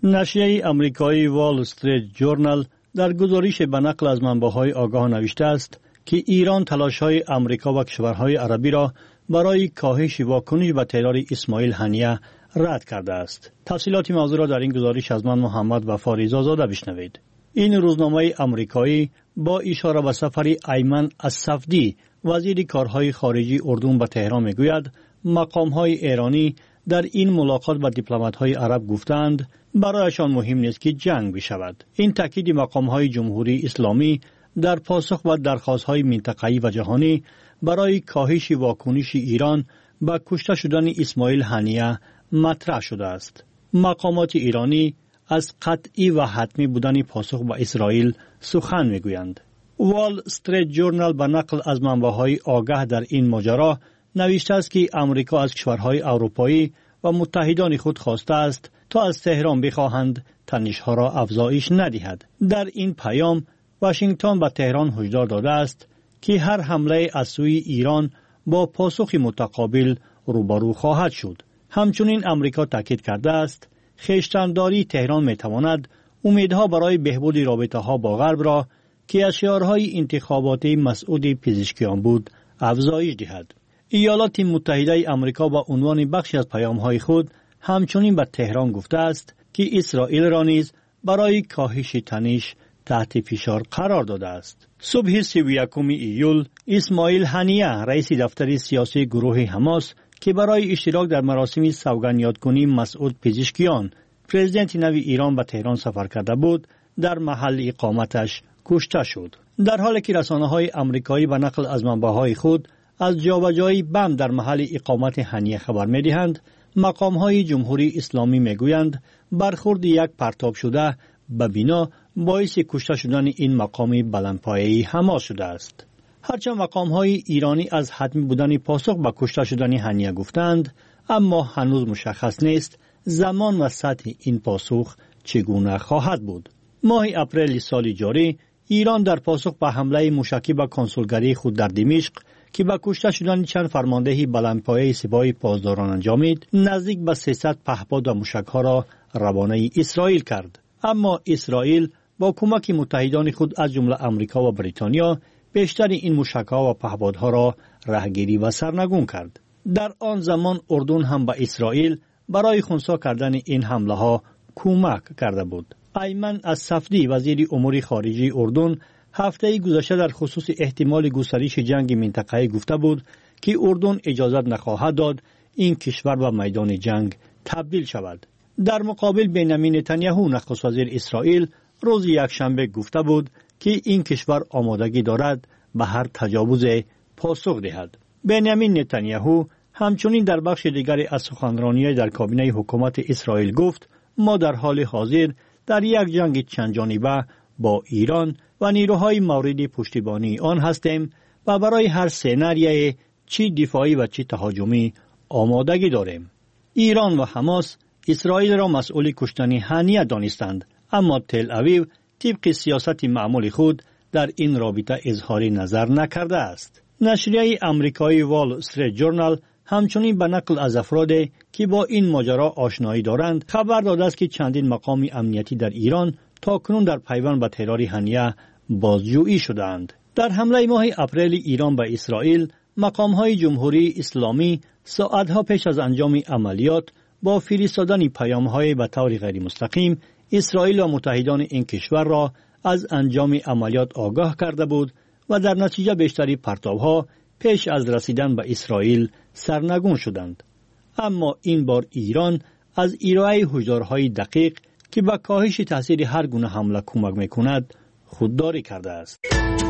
نشریه امریکایی وال استریت جورنال در گزارش به نقل از منبع‌های آگاه نوشته است که ایران تلاش‌های آمریکا و کشورهای عربی را برای کاهش واکنش به ترور اسماعیل هنیه رد کرده است. تفصیلات موضوع را در این گزارش از من محمد وفا رضازاده بشنوید. این روزنامه آمریکایی با اشاره به سفر ایمن الصفدی وزیر کارهای خارجی اردن به تهران میگوید مقام‌های ایرانی در این ملاقات با دیپلمات‌های عرب گفتند برایشان مهم نیست که جنگ بشود. این تاکید مقام‌های جمهوری اسلامی در پاسخ به درخواست‌های منطقه‌ای و جهانی برای کاهش واکنش ایران به کشته شدن اسماعیل هنیه مطرح شده است. مقامات ایرانی از قطعی و حتمی بودن پاسخ به اسرائیل سخن میگویند. وال استریت جورنال به نقل از منبع‌های آگاه در این ماجرا نوشته است که آمریکا از کشورهای اروپایی و متحدان خود خواسته است تا از تهران بخواهند تنش‌ها را افزایش ندهد. در این پیام واشنگتن به تهران هشدار داده است که هر حمله از سوی ایران با پاسخ متقابل روبرو خواهد شد. همچنین آمریکا تاکید کرده است خویشتنداری تهران میتواند امیدها برای بهبود رابطه‌ها با غرب را که از شعارهای انتخاباتی مسعود پزشکیان بود افزایش دهد. ایالات متحده آمریکا با عنوان بخشی از پیام‌های خود همچنین به تهران گفته است که اسرائیل را نیز برای کاهش تنش تحت فشار قرار داده است. صبح سی و یکم ایول اسماعیل هنیه رئیس دفتر سیاسی گروه حماس که برای اشتراک در مراسم سوگند یادکنی مسعود پزشکیان پرزیدنت نو ایران به تهران سفر کرده بود در محل اقامتش کشته شد. در حالی که رسانه‌های آمریکایی به نقل از منبع‌های خود از جابجایی بم در محل اقامت هنیه خبر می‌دهند، مقام‌های جمهوری اسلامی می‌گویند برخورد یک پرتاب شده به بنا باعث کشته شدن این مقام بلندپایه‌ای حماس شده است. هرچند مقام‌های ایرانی از حتمی بودن پاسخ به کشته شدن هنیه گفتند، اما هنوز مشخص نیست زمان و سطح این پاسخ چگونه خواهد بود. ماه اپریل سال جاری ایران در پاسخ به حمله موشکی به کنسولگری خود در دمشق که به کشته شدن چند فرمانده بلندپایه سپاه پاسداران انجامید، نزدیک به سیصد پهپاد و موشک‌ها را روانه اسرائیل کرد. اما اسرائیل با کمک متحدان خود از جمله آمریکا و بریتانیا بیشتر این موشک‌ها و پهپادها را رهگیری و سرنگون کرد. در آن زمان اردن هم به اسرائیل برای خنثی کردن این حمله‌ها کمک کرده بود. ایمن الصفدی وزیر امور خارجه اردن هفته گذشته در خصوص احتمال گسترش جنگ منطقه‌ای گفته بود که اردن اجازه نخواهد داد این کشور به میدان جنگ تبدیل شود. در مقابل بنیامین نتانیاهو نخست وزیر اسرائیل روز یکشنبه گفته بود که این کشور آمادگی دارد به هر تجاوز پاسخ دهد. بنیامین نتانیاهو همچنین در بخش دیگری از سخنرانی در کابینه حکومت اسرائیل گفت ما در حال حاضر در یک جنگ چند جانبه با ایران و نیروهای مورد پشتیبانی آن هستیم و برای هر سناریوی چی دفاعی و چی تهاجمی آمادگی داریم. ایران و حماس اسرائیل را مسئول کشتن هنیه دانستند، اما تل اویو طبق سیاست معمول خود در این رابطه اظهار نظر نکرده است. نشریه آمریکایی وال استریت جورنال همچنین به نقل از افرادی که با این ماجرا آشنایی دارند خبر داده است که چندین مقام امنیتی در ایران تاکنون در پیوند به ترور هنیه بازجویی شدند. در حمله ماه اپریل ایران به اسرائیل، مقام‌های جمهوری اسلامی ساعتها پیش از انجام عملیات با فرستادن پیام‌های به طور غیر مستقیم اسرائیل و متحدان این کشور را از انجام عملیات آگاه کرده بود و در نتیجه بیشتری پرتاب‌ها پیش از رسیدن به اسرائیل سرنگون شدند. اما این بار ایران از ارائه هشدارهای دقیق که به کاهش تاثیر هر گونه حمله کمک می‌کند خودداری کرده است.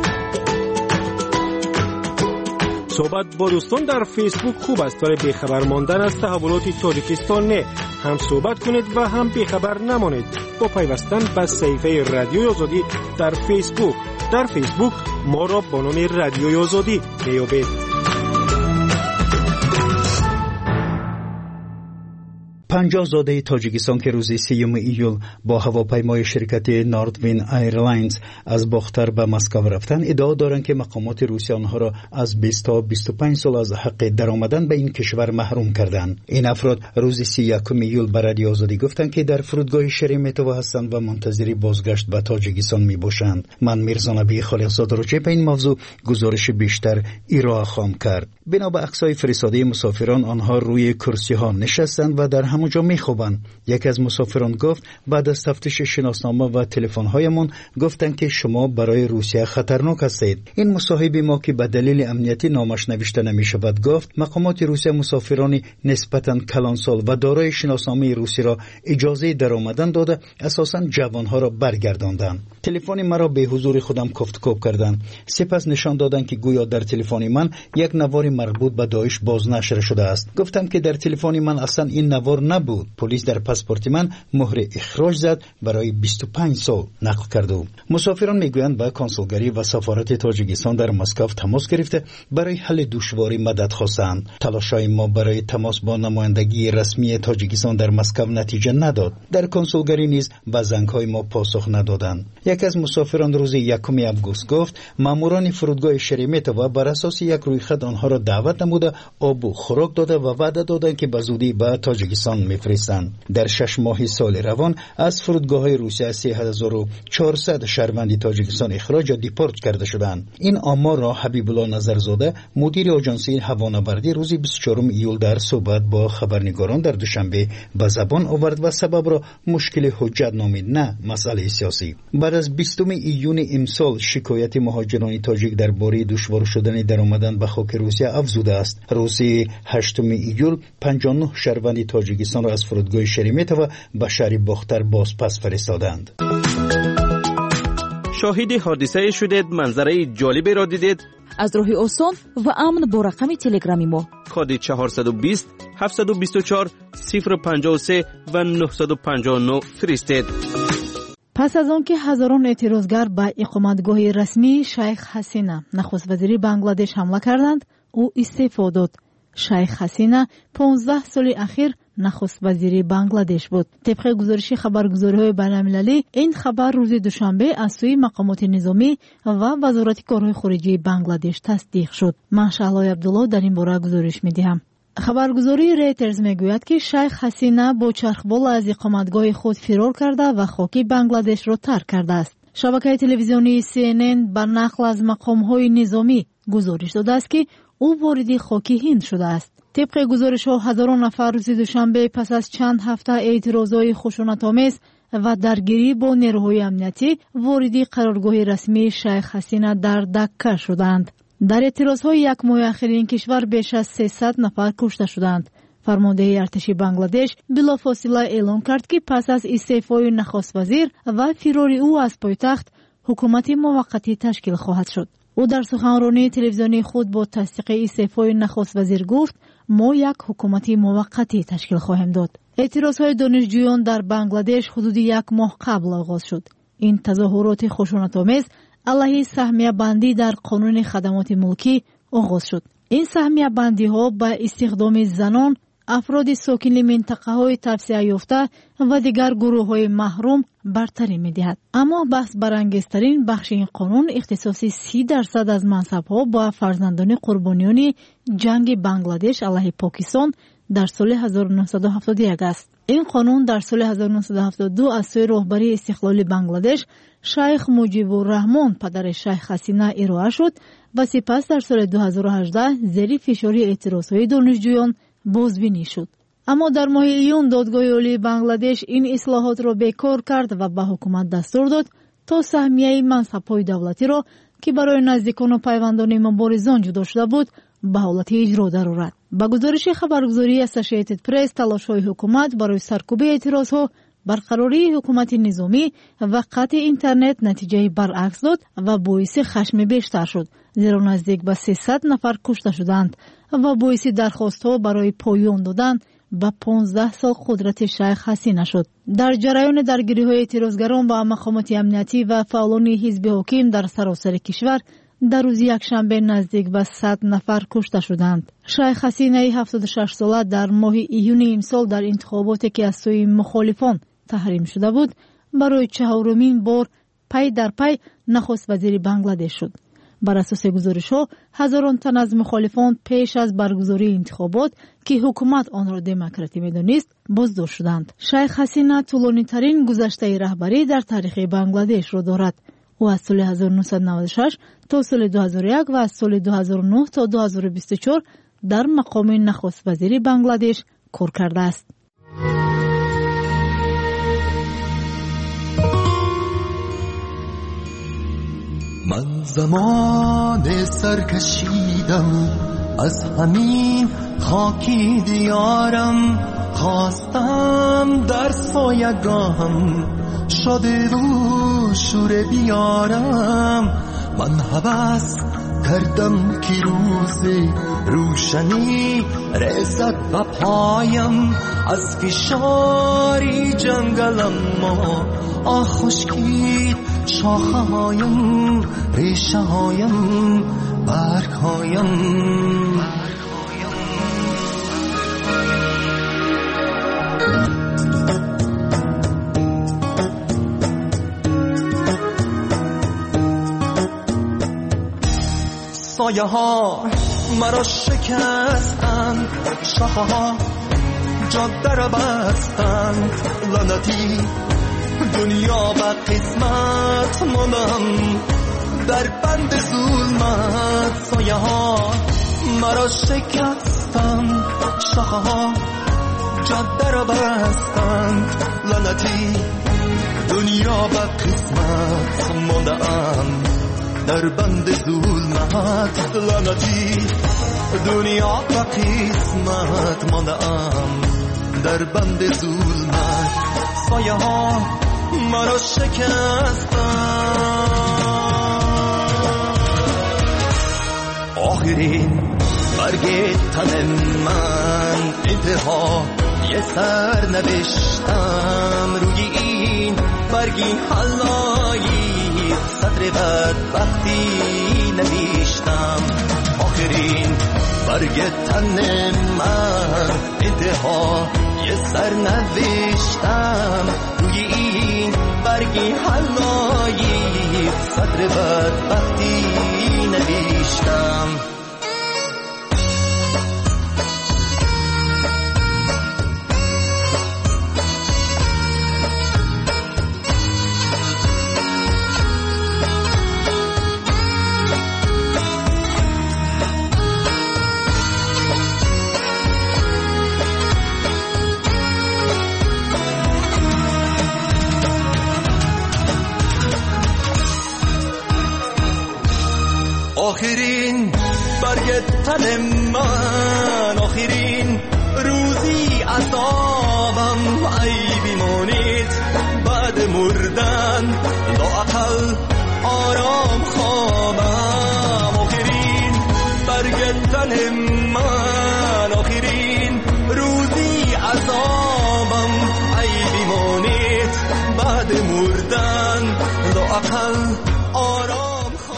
صحبت با دوستان در فیسبوک خوب است، ولی بیخبر ماندن از تحولات تاجیکستان نه. هم صحبت کنید و هم بیخبر نمانید با پیوستن به صفحه رادیوی آزادی در فیسبوک. در فیسبوک ما را با نام رادیوی آزادی میابید. پنجاه زاده تاجیکستان که روز سیوم ایول با هواپیمای شرکت ناردوین ایرلاینز از باختر به مسکو رفتن ادعا دارند که مقامات روسیه آنها را از بیست تا بیست و پنج سال از حق درآمدن به این کشور محروم کردند. این افراد روز سی و یکم ایول به رادیو آزادی گفتند که در فرودگاه شریمتو هستند و منتظر بازگشت به تاجیکستان میباشند. من میرزا نبی خالقزاده را به این موضوع گزارش بیشتر ارائه خواهم کرد. بنا به عکس‌های فرستاده مسافران آنها روی کرسی‌ها نشستند و در همونجا میخوابند. یکی از مسافران گفت بعد از تفتیش شناسنامه و تلفن‌هایمان گفتند که شما برای روسیه خطرناک هستید. این مصاحب ما که به دلیل امنیتی نامش نوشته نمی‌شود گفت مقامات روسیه مسافران نسبتاً کلانسال و دارای شناسنامه روسی را اجازه درآمدن داده اساساً جوانها را برگرداندند. تلفن مرا به حضور خودم کفتکوب کردند. سپس نشان دادند که گویا در تلفن من یک نوار مربوط به داعش بازنشر شده است. گفتم که در تلفن من اصلا این نوار نبود. پلیس در پاسپورت من مهر اخراج زد برای بیست و پنج سال نقل کرده. مسافران میگویند با کنسولگری و سفارت تاجیکستان در مسکو تماس گرفته برای حل دشواری مدد خواستند. تلاش‌های ما برای تماس با نمایندگی رسمی تاجیکستان در مسکو نتیجه نداد. در کنسولگری نیز به زنگ‌های ما پاسخ ندادند. یک از مسافران روز یکم آگوست گفت ماموران فرودگاه شریمتو بر اساس یک رویخط آنها را دعوت نموده آب و خوراک داده و وعده دادند که به زودی به تاجیکستان میفرستند. در شش ماه سال روان از فرودگاه‌های روسیه سه هزار و چهارصد شهروند تاجیکستان اخراج یا دیپورت کرده شدند. این آمار را حبیب الله نظرزاده مدیر آژانسی هوانوردی روز بیست و چهارم ایول در صحبت با خبرنگاران در دوشنبه به زبان آورد و سبب را مشکل حجت نامید نه مسئله سیاسی. بعد از بیستم ایون امسال شکایت مهاجران تاجیک درباره دشوار شدن درآمدن به خاک روسیه افزوده است. روز هشتم ایول پنجاه و نه شهروند تاجیکستان را از فرودگاه شریمتو به شهر باختر بازپس فرستادند. شاهد حادثه شدید، منظره جالبی را دیدید؟ از راه آسان و امن با رقم تلگرامی ما کد چهارصد و بیست هفتصد و بیست و چهار صفر پنجاه و سه و نهصد و پنجاه و نه فرستید. پس از آنکه هزاران اعتراضگر به اقامتگاه رسمی شیخ حسینا نخست وزیر بنگلادش حمله کردند، او استعفا داد. شیخ حسینا پانزده سال اخیر نخست وزیر بنگلادش بود. طبق گزارش خبرگزاری‌های بین‌المللی این خبر روز دوشنبه از سوی مقامات نظامی و وزارت کارهای خارجه بنگلادش تصدیق شد. من شهلای عبدالله در این باره گزارش می‌دهم. خبرگزاری ریترز میگوید که شیخ حسینا با چرخبال از اقامتگاه خود فرار کرده و خاک بنگلادش را ترک کرده است. شبکه تلویزیونی سی ان ان بر نقل از مقام‌های نظامی گزارش داده است که او وارد خاک هند شده است. طبق گزارش‌ها هزاران نفر روز دوشنبه پس از چند هفته اعتراضات خشونت‌آمیز و درگیری با نیروهای امنیتی وارد قرارگاه رسمی شیخ حسینا در دکه شدند. در اعتراضهای یک ماه اخیر این کشور بیش از سیصد نفر کشته شدند. فرمانده ارتش بنگلادش بلافاصله اعلام کرد که پس از استعفای نخست وزیر و فرار او از پایتخت حکومت موقتی تشکیل خواهد شد. او در سخنرانی تلویزیونی خود با تصدیق استعفای نخست وزیر گفت ما یک حکومت موقتی تشکیل خواهیم داد. اعتراضهای دانشجویان در بنگلادش حدود یک ماه قبل آغاز شد. این تظاهرات خشونت‌آمیز علیه سهمیه بندی در قانون خدمات ملکی آغاز شد. این سهمیه بندی ها به استخدام زنان، افراد ساکن منطقه های توسعه یافته و دیگر گروه های محروم برتری می دهد. اما بحث برانگیزترین بخش این قانون اختصاص سی درصد از منصب ها با فرزندان قربانیان جنگ بنگلادش علیه پاکستان در سال هزار و نهصد و هفتاد و یک است. این قانون در سال هزار و نهصد و هفتاد و دو از سوی رهبری استقلال بنگلادش شیخ مجیب الرحمان پدر شیخ حسینا ارائه شد و سپس در سال دو هزار و هجده زیر فشار اعتراضهای دانشجویان بازبینی شد. اما در ماه ایون دادگاه عالی بنگلادش این اصلاحات را بیکار کرد و به حکومت دستور داد تا سهمیه منصب‌های دولتی را که برای نزدیکان و پیوندان مبارزان جدا شده بود به حالت اجرا درآورد. با گزارش خبرگزاری اسوسییتد پرس تلاش‌های حکومت برای سرکوب اعتراضها، برقراری حکومت نظامی و قطع اینترنت نتیجه برعکس داد و باعث خشم بیشتر شد، زیرا نزدیک به سیصد نفر کشته شدند و باعث درخواست‌ها برای پایان دادن به پانزده سال قدرت شیخ حسینا شد. در جریان درگیری‌های اعتراضگران با مقامات امنیتی و فعالان حزب حاکم در سراسر کشور در روز یکشنبه نزدیک به صد نفر کشته شدند. شیخ حسینه هفتاد و شش ساله در ماه ایون این سال در انتخاباتی که از سوی مخالفان تحریم شده بود برای چهارمین بار پی در پی نخست وزیر بنگلادش شد. بر اساس گزارش‌ها هزاران تن از مخالفان پیش از برگزاری انتخابات که حکومت آن را دموکراتی می‌دانست بازداشت شدند. شیخ حسینه طولانی‌ترین گذشته رهبری در تاریخ بنگلادش را دارد. او از سال هزار و نهصد و نود و شش تا سال دو هزار و یک و از سال دو هزار و نه تا دو هزار و بیست و چهار در مقام نخست وزیر بنگلادش کار کرده است. من زمان سرکشیدم از همین خاکی دیارم، خواستم در سایگاهم شده و شور بیارم. من هوس کردم که روز روشنی رسد و پایم از فشاری جنگلم ما آه خشکید شاخه هایم ریشه هایم برگ هایم. سایه ها مرا شکستند، شاخه ها جاده را بستند، لعنتی دنیا و قسمت ماندم در بند ظلمت. سایه ها مرا شکستند، شاخه ها جاده را بستند، لعنتی دنیا و قسمت ماندم در بند ظلمت. لعنتی دنیا و قسمت ماندم در بند ظلمت. سایه ها مرا شکستند. آخرین برگ تن من انتها یه سر نوشتم روی این برگی حلایی سطر بدبختی نوشتم. آخرین برگ تن من انتها یه سر نوشتم روی این برگی حلایی سطر بدبختی نوشتم. آخرین برگ تن من، آخرین روزی عذابم ای بیمانید بعد مردن لااقل آرام خوابم. آخرین برگ تن من، آخرین روزی عذابم ای بیمانید بعد مردن لااقل آرام.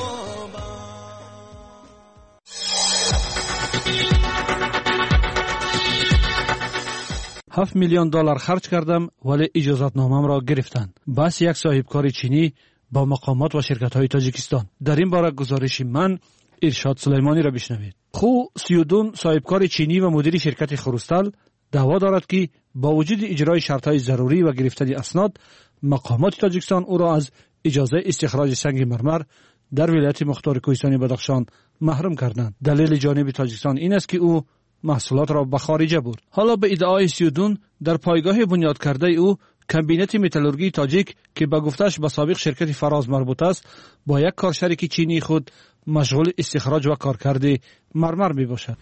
هفت میلیون دلار خرج کردم ولی اجازتنامه‌ام را گرفتند. بس یک صاحبکار چینی با مقامات و شرکت‌های تاجیکستان. در این باره گزارش من ارشاد سلیمانی را بشنوید. خو سیودون صاحبکار چینی و مدیر شرکت خروستال دعوا دارد که با وجود اجرای شرط‌های ضروری و گرفتن اسناد مقامات تاجیکستان او را از اجازه استخراج سنگ مرمر در ولایت مختار کوهستانی بدخشان محروم کردند. دلیل جانب تاجیکستان این است که او محصولات را به خارجه برد. حالا به ادعای سیودون در پایگاه بنیاد کرده او کمبینت متالورژی تاجیک که به گفتش به سابق شرکت فراز مربوط است با یک کارشریک چینی خود مشغول استخراج و کارکرد مرمر می باشد.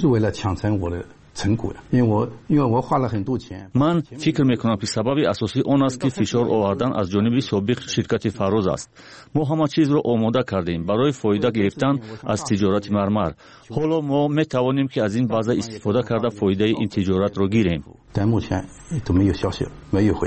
من فکر میکنم که سبب اساسی آن است که فشار آوردن از جانب سابق شرکت فراز است. ما همه چیز را آماده کردیم برای فایده گرفتن از تجارت مرمر. حالا ما می توانیم که از این بازه استفاده کرده فایده این تجارت را گیریم.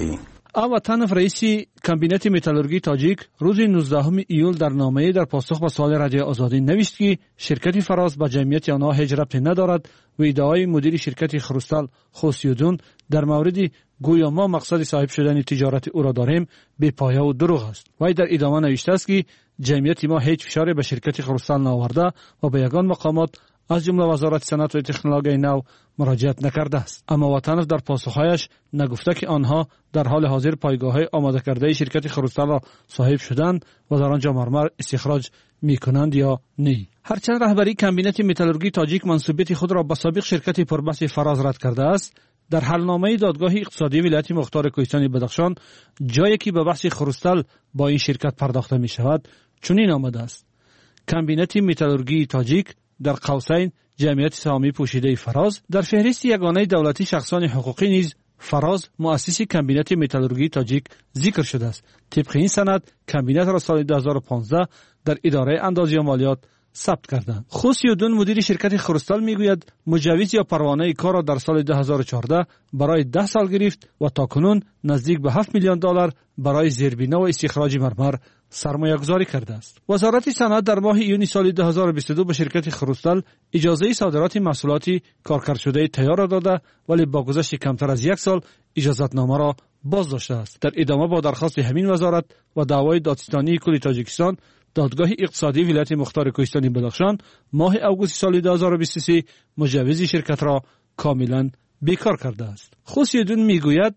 آواتانف رئیس کابینت متالورژی تاجیک روز نوزدهم ایول در نامه‌ای در پاسخ به سوال رادیو آزادی نوشت که شرکت فراز به جمعیت آنها هیچ ربطی ندارد و ادعای مدیر شرکت خروستال خوسیودون در مورد گویا ما مقصد صاحب شدن تجارت او را داریم بی پایه و دروغ است. وی در ادامه نوشته است که جمعیت ما هیچ فشاری به شرکت خروستال نآورده و به یگان مقامات از جمله وزارت صنعت و تکنولوژی نو مراجعت نکرده است. اما وطنف در پاسخهایش نگفته که آنها در حال حاضر پایگاه‌های آماده کرده شرکت خروستال را صاحب شدند و در آنجا مرمر استخراج میکنند یا نه. هرچند رهبری کابینت متالورژی تاجیک منصوبیت خود را به سابق شرکت پربحث فراز رد کرده است، در حلنامه دادگاه اقتصادی ولایت مختار کوهستان بدخشان جایی که به بحث خروستال با این شرکت پرداخته می شود چنین آمده است: کابینت متالورژی تاجیک در قوسین جمعیت سهامی پوشیده فراز در فهرست یگانه دولتی شخصان حقوقی نیز فراز مؤسس کابینت متالورژی تاجیک ذکر شده است. طبق این سند کابینت را سال دو هزار و پانزده در اداره اندازی و مالیات ثبت کردند. خوسیودون مدیر شرکت خروستال میگوید مجوز یا پروانه کار را در سال دو هزار و چهارده برای ده سال گرفت و تاکنون نزدیک به هفت میلیون دلار برای زیربنا و استخراج مرمر سرمایه گذاری کرده است. وزارت صنعت در ماه ایونی سال دو هزار و بیست و دو به شرکت خروستال اجازه صادرات محصولات کارکرد شده تیار را داده، ولی با گذشت کمتر از یک سال اجازتنامه را باز داشته است. در ادامه با درخواست همین وزارت و دعوای دادستانی کل تاجیکستان، دادگاه اقتصادی ولایت مختار کوهستان بدخشان ماه اوگوست سال دو هزار و بیست و سه مجوز شرکت را کاملا بیکار کرده است. خوسیودون میگوید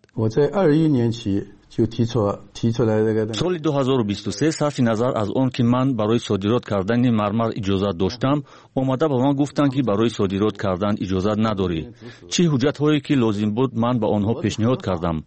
سال دو هزار و بیست و سه صرف نظر از آن که من برای صادرات کردن مرمر اجازت داشتم، اومده به من گفتند که برای صادرات کردن اجازت نداری. چه حجت هایی که لازم بود من به آنها پیشنهاد کردم.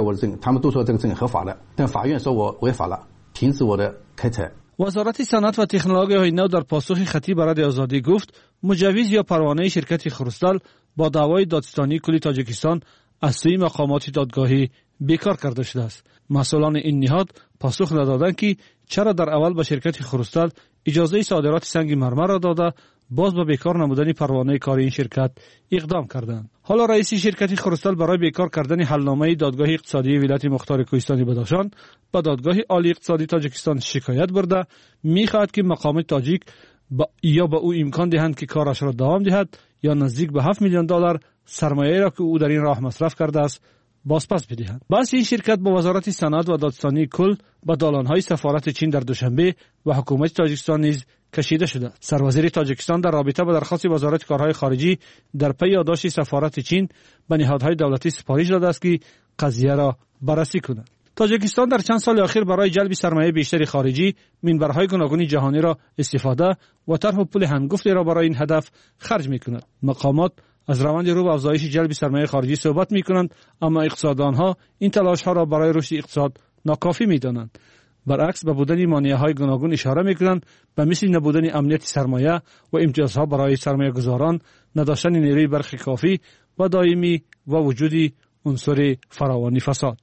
وزارت صنعت و تکنولوژی های نو در پاسخ خطی به رادیو آزادی گفت مجوز یا پروانه شرکت خروستال با دعوای دادستانی کل تاجیکستان از سوی مقامات دادگاهی بیکار کرده شده است. مسئولان این نهاد پاسخ ندادند که چرا در اول به شرکت خروستال اجازه صادرات سنگ مرمر را داده باز به بیکار نمودن پروانه کار این شرکت اقدام کردند. حالا رئیس شرکت خروستال برای بیکار کردن حلنامه دادگاه اقتصادی ولایت مختار کوهستان بدخشان به دادگاه عالی اقتصادی تاجیکستان شکایت برده می‌خواهد که مقام تاجیک با یا به او امکان دهند که کارش را دوام دهد یا نزدیک به هفت میلیون دلار سرمایه را که او در این راه مصرف کرده است بازپس بدهند. بس این شرکت با وزارت صنعت و دادستانی کل به دالان‌های سفارت چین در دوشنبه و حکومت تاجیکستان نیز کشیده شده. سروزیر تاجیکستان در رابطه با درخواست وزارت کارهای خارجی در پی یادداشت سفارت چین به نهادهای دولتی سفارش داده است که قضیه را بررسی کنند. تاجیکستان در چند سال اخیر برای جلب سرمایه بیشتر خارجی منبرهای گوناگون جهانی را استفاده و طرح و پول هنگفتی را برای این هدف خرج می‌کند. مقامات از روند رو به افزایش جلب سرمایه خارجی صحبت می‌کنند، اما اقتصاددانها این تلاش‌ها را برای رشد اقتصاد ناکافی می‌دانند. برعکس به بودن مانع‌های گوناگون اشاره می‌کنند، به مثل نبودن امنیت سرمایه و امتیازها برای سرمایه‌گذاران، نداشتن نیروی برق کافی و دائمی و وجود عنصر فراوانی فساد.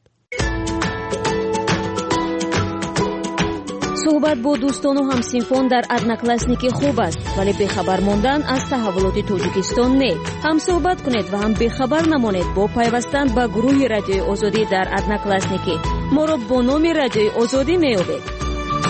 صحبت با دوستان و همسینفان در ادناکلاسنیکی خوب است، ولی بخبر ماندن از تحولات تاجیکستان نه. هم صحبت کنید و هم بخبر نمانید با پیوستن به گروه رادیوی آزادی در ادناکلاسنیکی. ما را با نام رادیوی آزادی میابید.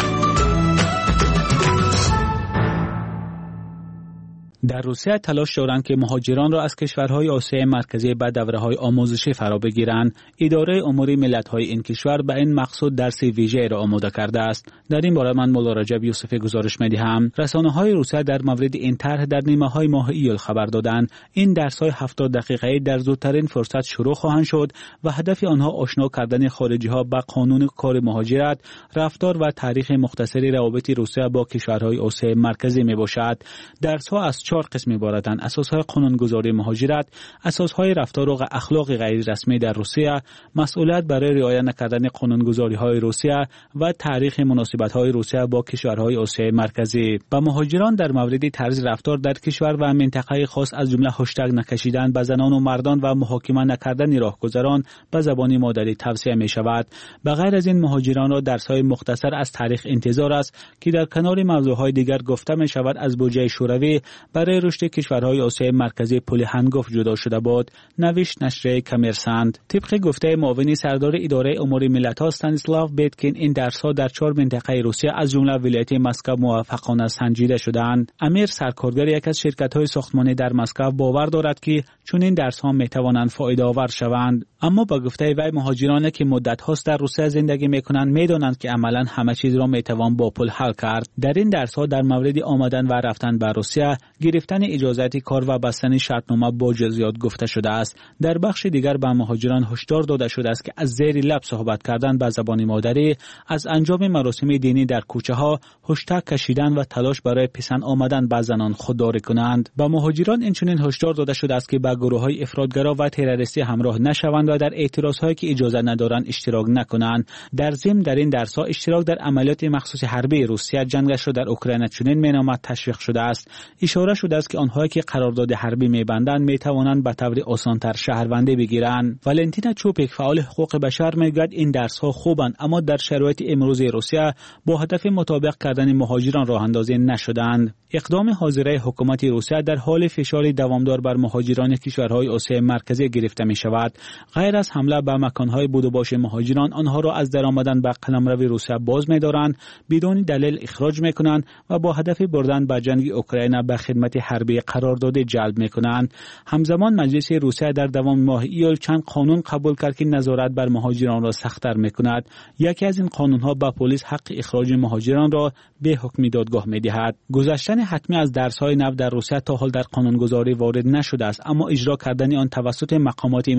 در روسیه تلاش دارند که مهاجران را از کشورهای آسیای مرکزی به دوره‌های آموزشی فرا بگیرند. اداره امور ملت‌های این کشور به این مقصود درس ویژه‌ای را آماده کرده است. در این باره من مولا رجب یوسفی گزارش می‌دهم. رسانه‌های روسیه در مورد این طرح در نیمه‌های ماه ایول خبر دادند. این درس‌های هفتاد دقیقه‌ای در زودترین فرصت شروع خواهند شد و هدف آنها آشنا کردن خارجی‌ها با قانون کار مهاجرت، رفتار و تاریخ مختصری روابط روسیه با کشورهای آسیای مرکزی میباشد. درس‌ها از چهار قسم عبارتند: اساسهای قانونگذاری مهاجرت، اساسهای رفتار و اخلاق غیر رسمی در روسیه، مسئولیت برای رعایت نکردن قانونگذاری‌های روسیه و تاریخ مناسبت‌های روسیه با کشورهای آسیای مرکزی. با مهاجران در مورد طرز رفتار در کشور و منطقه خاص از جمله هشتگ نکشیدن به زنان و مردان و محاکمه نکردن راهگذران به زبان مادری توصیه می‌شود. به غیر از این مهاجران را درس‌های مختصر از تاریخ انتظار است که در کنار موضوع‌های دیگر گفته می‌شود از بودجه شوروی برای رشد کشورهای آسیای مرکزی پل هنگفت جدا شده بود، نوشت نشریه کامرسانت. طبق گفته معاون سردار اداره امور ملت‌ها استانیسلاو بیتکین، این درس‌ها در چهار منطقه روسیه از جمله ولایت مسکو موفقانه سنجیده شدند. امیر سرکارگر یک از شرکت‌های ساختمانی در مسکو باور دارد که چون این درس‌ها می‌توانند فایده‌آور شوند. اما با گفته وی مهاجرانی که مدت هاست در روسیه زندگی می‌کنند می‌دانند که عملاً همه چیز را می‌توان با پول حل کرد. در این درس‌ها در مورد آمدن و رفتن به روسیه، گرفتن اجازت کار و بستن شرطنامه با جزئیات گفته شده است. در بخش دیگر به مهاجران هشدار داده شده است که از زیر لب صحبت کردن به زبان مادری، از انجام مراسم دینی در کوچه‌ها، هشتگ کشیدن و تلاش برای پسند آمدن به زنان خودداری کنند. به مهاجران اینچنین هشدار داده شده است که به گروه‌های افراطگرا و تروریستی همراه نشوند و در اعتراض‌هایی که اجازه ندارند اشتراک نکنند. در ضمن در این درس‌ها اشتراک در عملیات مخصوص حربی روسیه جنگش را در اوکراین چنین مینامد تشویق شده است. اشاره شده است که آنهایی که قرارداد حربی می‌بندند می‌توانند به طور آسان‌تر شهروندی بگیرند. والنتینا چوپیک، فعال حقوق بشر، میگوید این درس‌ها خوبند اما در شرایط امروزی روسیه با هدف مطابق کردن مهاجران راه اندازی نشدند. اقدام حاضره حکومت روسیه در حال فشار دوامدار بر مهاجران کشورهای آسیای مرکزی گرفته می شود. غیر از حمله به مکانهای بود و باش مهاجران، آنها را از درآمدن به قلمرو روسیه باز می دارند، بدون دلیل اخراج می کنند و با هدف بردن به جنگ اوکراین به خدمت حربی قرار داده جلب می کنند. همزمان مجلس روسیه در دوام ماه ایول چند قانون قبول کرد که نظارت بر مهاجران را سخت‌تر می کند. یکی از این قانون‌ها به پلیس حق اخراج مهاجران را به حکم دادگاه می دهد. گذشتن حتمی از درس‌های نو در روسیه تا حال در قانونگذاری وارد نشده است، اما اجرا کردن آن توسط مقامات